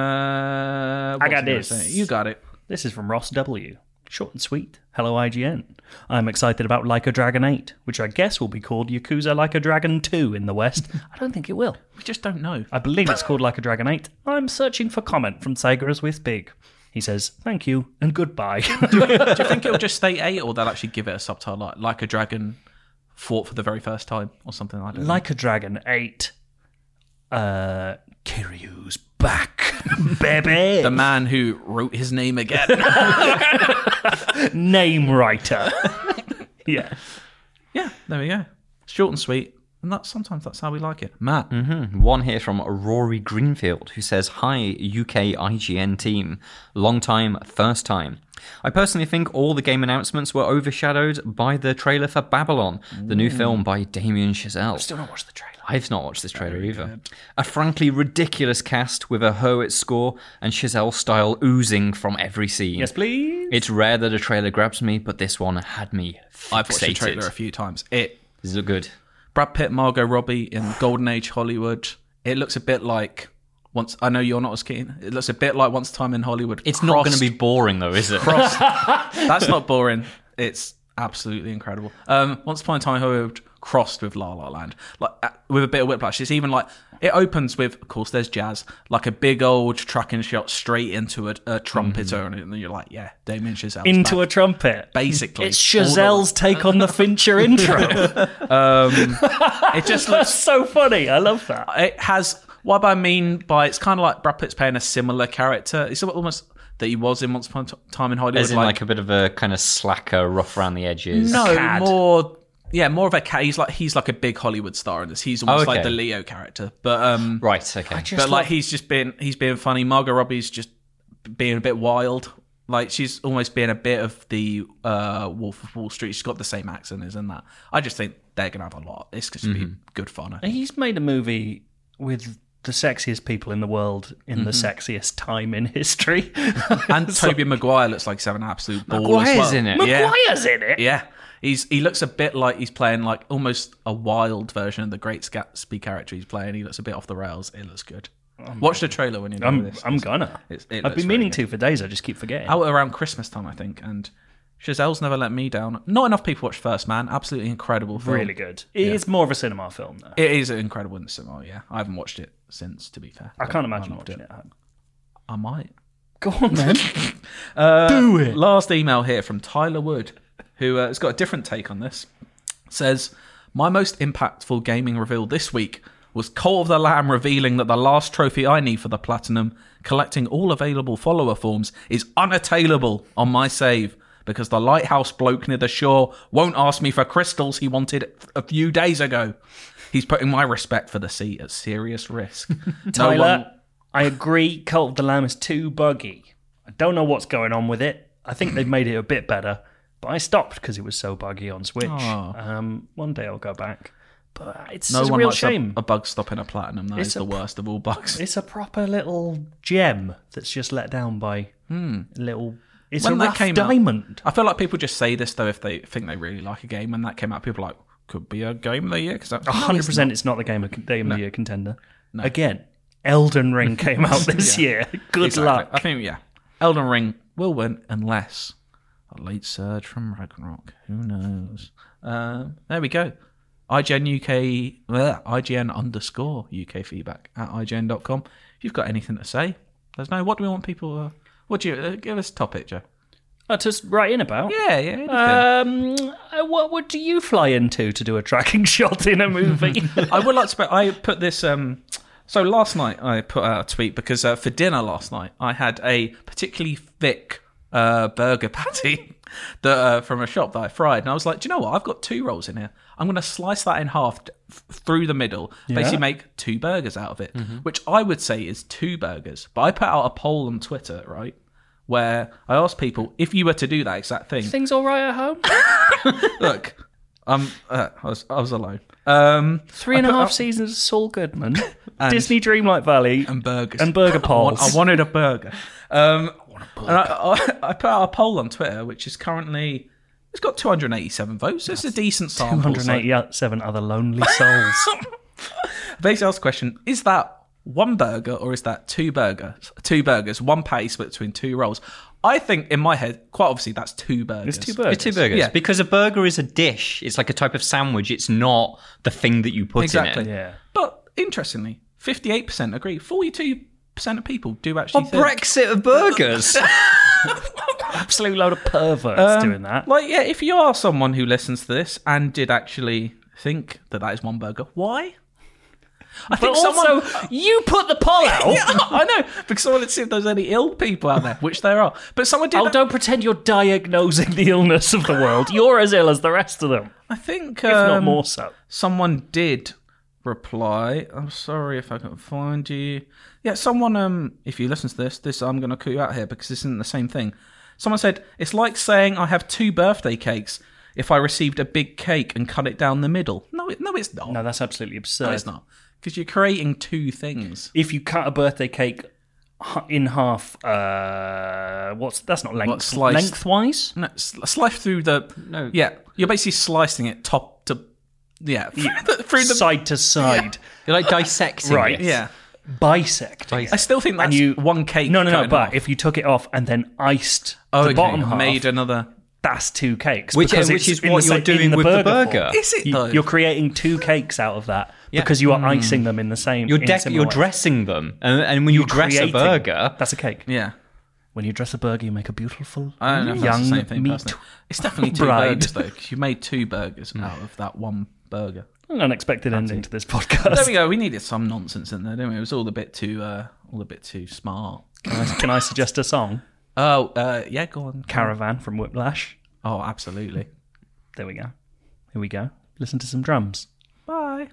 I got this. You got it. This is from Ross W. Short and sweet. Hello, I G N. I'm excited about Like a Dragon eight, which I guess will be called Yakuza Like a Dragon two in the West. I don't think it will. We just don't know. I believe it's called Like a Dragon eight. I'm searching for comment from Sega with Big. He says, thank you and goodbye. do, you, do you think it'll just stay eight, or they'll actually give it a subtitle like Like a Dragon fought for the very first time, or something like that? Like a Dragon eight. Uh, Kiryu's back, baby. The man who wrote his name again. Name writer. Yeah. Yeah, there we go. Short and sweet. And that, sometimes that's how we like it. Matt. Mm-hmm. One here from Rory Greenfield, who says, hi, U K I G N team. Long time, first time. I personally think all the game announcements were overshadowed by the trailer for Babylon, mm. the new film by Damien Chazelle. I've still not watched the trailer. I've not watched this trailer Very either. good. A frankly ridiculous cast with a Hurwitz score and Chazelle style oozing from every scene. Yes, please. It's rare that a trailer grabs me, but this one had me fixated. I've watched the trailer a few times. It Does it look good? Brad Pitt, Margot Robbie in Golden Age Hollywood. It looks a bit like once. I know you're not as keen. It looks a bit like Once Time in Hollywood. It's crossed, not going to be boring though, is it? Crossed. That's not boring. It's absolutely incredible. Um, Once Upon a Time in Hollywood crossed with La La Land, like uh, with a bit of whiplash. It's even like it opens with, of course, there's jazz, like a big old tracking shot straight into a, a trumpeter, mm-hmm. and then you're like, yeah, Damien Chazelle into back. a trumpet. Basically, it's Chazelle's take on the Fincher intro. um, it just looks That's so funny. I love that. It has what I mean by it's kind of like Brad Pitt's playing a similar character. It's almost that he was in Once Upon a Time in Hollywood. As in, like, like a bit of a kind of slacker, rough around the edges. No, Cad. more. Yeah, more of a cat. He's like he's like a big Hollywood star in this. He's almost Oh, okay. like the Leo character, but um, Right, okay. but like he's just being he's being funny. Margot Robbie's just being a bit wild. Like she's almost being a bit of the uh, Wolf of Wall Street. She's got the same accent as in that. I just think they're gonna have a lot. It's just mm-hmm. be good fun. I think. He's made a movie with the sexiest people in the world in mm-hmm. the sexiest time in history, and Tobey Maguire looks like he's having an absolute ball. Maguire's as well. in it. Maguire's yeah. in it. Yeah. He's he looks a bit like he's playing like almost a wild version of the Great Gatsby character he's playing. He looks a bit off the rails. It looks good. Um, Watch the trailer when you're done I'm, with this. I'm gonna. It's, it I've been meaning to for days. I just keep forgetting. Out around Christmas time, I think. And Chazelle's Never Let Me Down. Not enough people watch First Man. Absolutely incredible film. Really good. It's more of a cinema film, though. It is incredible in the cinema, yeah. I haven't watched it since, to be fair. I can't imagine watching it. it. I might. Go on, then. uh, Do it. Last email here from Tyler Wood, who uh, has got a different take on this. Says, my most impactful gaming reveal this week was Cult of the Lamb revealing that the last trophy I need for the Platinum, collecting all available follower forms, is unattainable on my save because the lighthouse bloke near the shore won't ask me for crystals he wanted a few days ago. He's putting my respect for the sea at serious risk. Tyler, No one- I agree Cult of the Lamb is too buggy. I don't know what's going on with it. I think they've made it a bit better, but I stopped because it was so buggy on Switch. Oh. Um, one day I'll go back. But it's No a one real likes shame. A, a bug stopping a Platinum. That It's is a the pr- worst of all bugs. It's a proper little gem that's just let down by a little... It's When a that rough came out- diamond. I feel like people just say this, though, if they think they really like a game. When that came out, people are like, could be a game of the year. Cause that, one hundred percent it's not the game of, game of the year contender. Again, Elden Ring came out this Yeah. year. Good Exactly. luck. I think, yeah. Elden Ring will win unless a late surge from Ragnarok. Who knows? Uh, there we go. I G N U K, uh, I G N underscore U K feedback at I G N dot com. If you've got anything to say, let us know. What do we want people... Uh, what do you... Uh, give us a topic, Joe. Uh, to write in about? Yeah, yeah. anything. Um, uh, what would do you fly into to do a tracking shot in a movie? I would like to... Spe- I put this... Um, so last night I put out a tweet because uh, for dinner last night I had a particularly thick uh, burger patty that, uh, from a shop that I fried. And I was like, do you know what? I've got two rolls in here. I'm going to slice that in half t- f- through the middle, Yeah. basically make two burgers out of it, Mm-hmm. which I would say is two burgers. But I put out a poll on Twitter, right, where I asked people, if you were to do that exact thing, Things all right at home? look, um, uh, I, was, I was alone. Um, Three and I a put half out- seasons of Saul Goodman, And- Disney Dreamlight Valley, and burgers and burger I, want- poles. I wanted a burger. Um, and I, I, I put out a poll on Twitter, which is currently it's got two hundred eighty-seven votes. It's a decent sample. two hundred eighty-seven other lonely souls. So. Basically, asked the question: is that one burger or is that two burgers? Two burgers, one patty split between two rolls. I think in my head, quite obviously, that's two burgers. It's two burgers. It's two burgers. Yeah. Because a burger is a dish. It's like a type of sandwich. It's not the thing that you put Exactly. in it. Yeah. But interestingly, fifty-eight percent agree. forty-two percent of people do actually A think. Brexit of burgers. Absolute load of perverts Um, doing that. Like, yeah, if you are someone who listens to this and did actually think that that is one burger, why? I But think also, someone. you put the poll out. Yeah, I know, because I wanted to see if there's any ill people out there, which there are. But someone did. Oh, don't pretend you're diagnosing the illness of the world. You're as ill as the rest of them, I think if not um, more so. someone did reply. I'm sorry if I can't find you. Yeah, someone. Um, if you listen to this, this I'm going to cut you out here because this isn't the same thing. Someone said it's like saying I have two birthday cakes if I received a big cake and cut it down the middle. No, it, no, it's not. No, that's absolutely absurd. No, it's not. Because you're creating two things. If you cut a birthday cake h- in half, uh, what's that's not length, What, sliced? lengthwise. No, sl- slice through the. No. Yeah, you're basically slicing it top to. Yeah, through the. Through the Side to side, You're like dissecting Right. it. yeah. bisect. I still think that's And you- one cake. No, no, cut no. in But half. if you took it off and then iced oh, the okay, bottom half, made another. that's two cakes. Which- because which it's is in what the you're sa- doing in the with the burger. burger. form. Is it You- though? You're creating two cakes out of that Yeah. because you are icing them in the same. You're, in a dec- similar you're way. dressing them. And, and when you dress a Creating- burger, That's a cake. Yeah. When you dress a burger, you make a beautiful I don't know if young that's the same thing, meat personally. It's definitely two bride. burgers, though, 'cause you made two burgers out of that one burger. An unexpected ending to this podcast. There we go. We needed some nonsense in there, didn't we? It was all a bit too, uh, all a bit too smart. Can I, can I suggest a song? Oh, uh, yeah, go on. Caravan from Whiplash. Oh, absolutely. There we go. Here we go. Listen to some drums. Bye.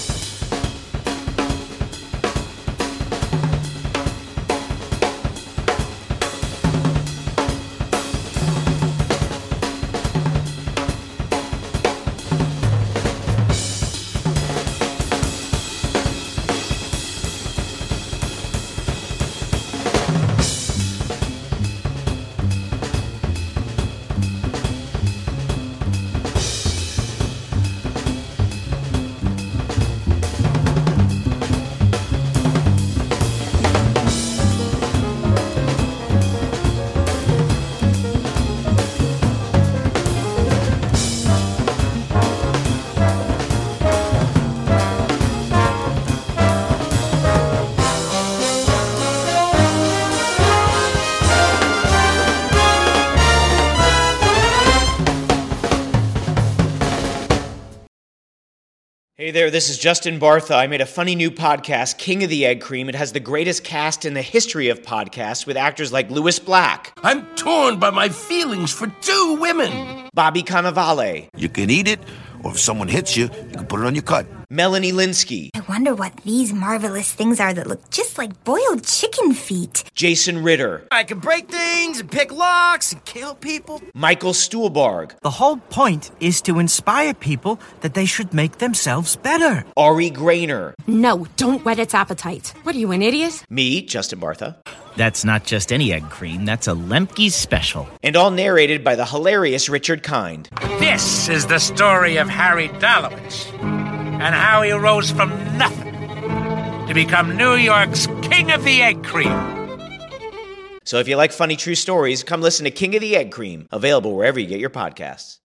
Hey there, this is Justin Bartha. I made a funny new podcast, King of the Egg Cream. It has the greatest cast in the history of podcasts with actors like Louis Black. I'm torn by my feelings for two women. Bobby Cannavale. You can eat it, or if someone hits you, you can put it on your cut. Melanie Linsky. I wonder what these marvelous things are that look just like boiled chicken feet. Jason Ritter. I can break things and pick locks and kill people. Michael Stuhlbarg. The whole point is to inspire people that they should make themselves better. Ari Grainer. No, don't whet its appetite. What are you, an idiot? Me, Justin Bartha. That's not just any egg cream, that's a Lemke's special. And all narrated by the hilarious Richard Kind. This is the story of Harry Dalowitz and how he rose from nothing to become New York's King of the Egg Cream. So if you like funny true stories, come listen to King of the Egg Cream, available wherever you get your podcasts.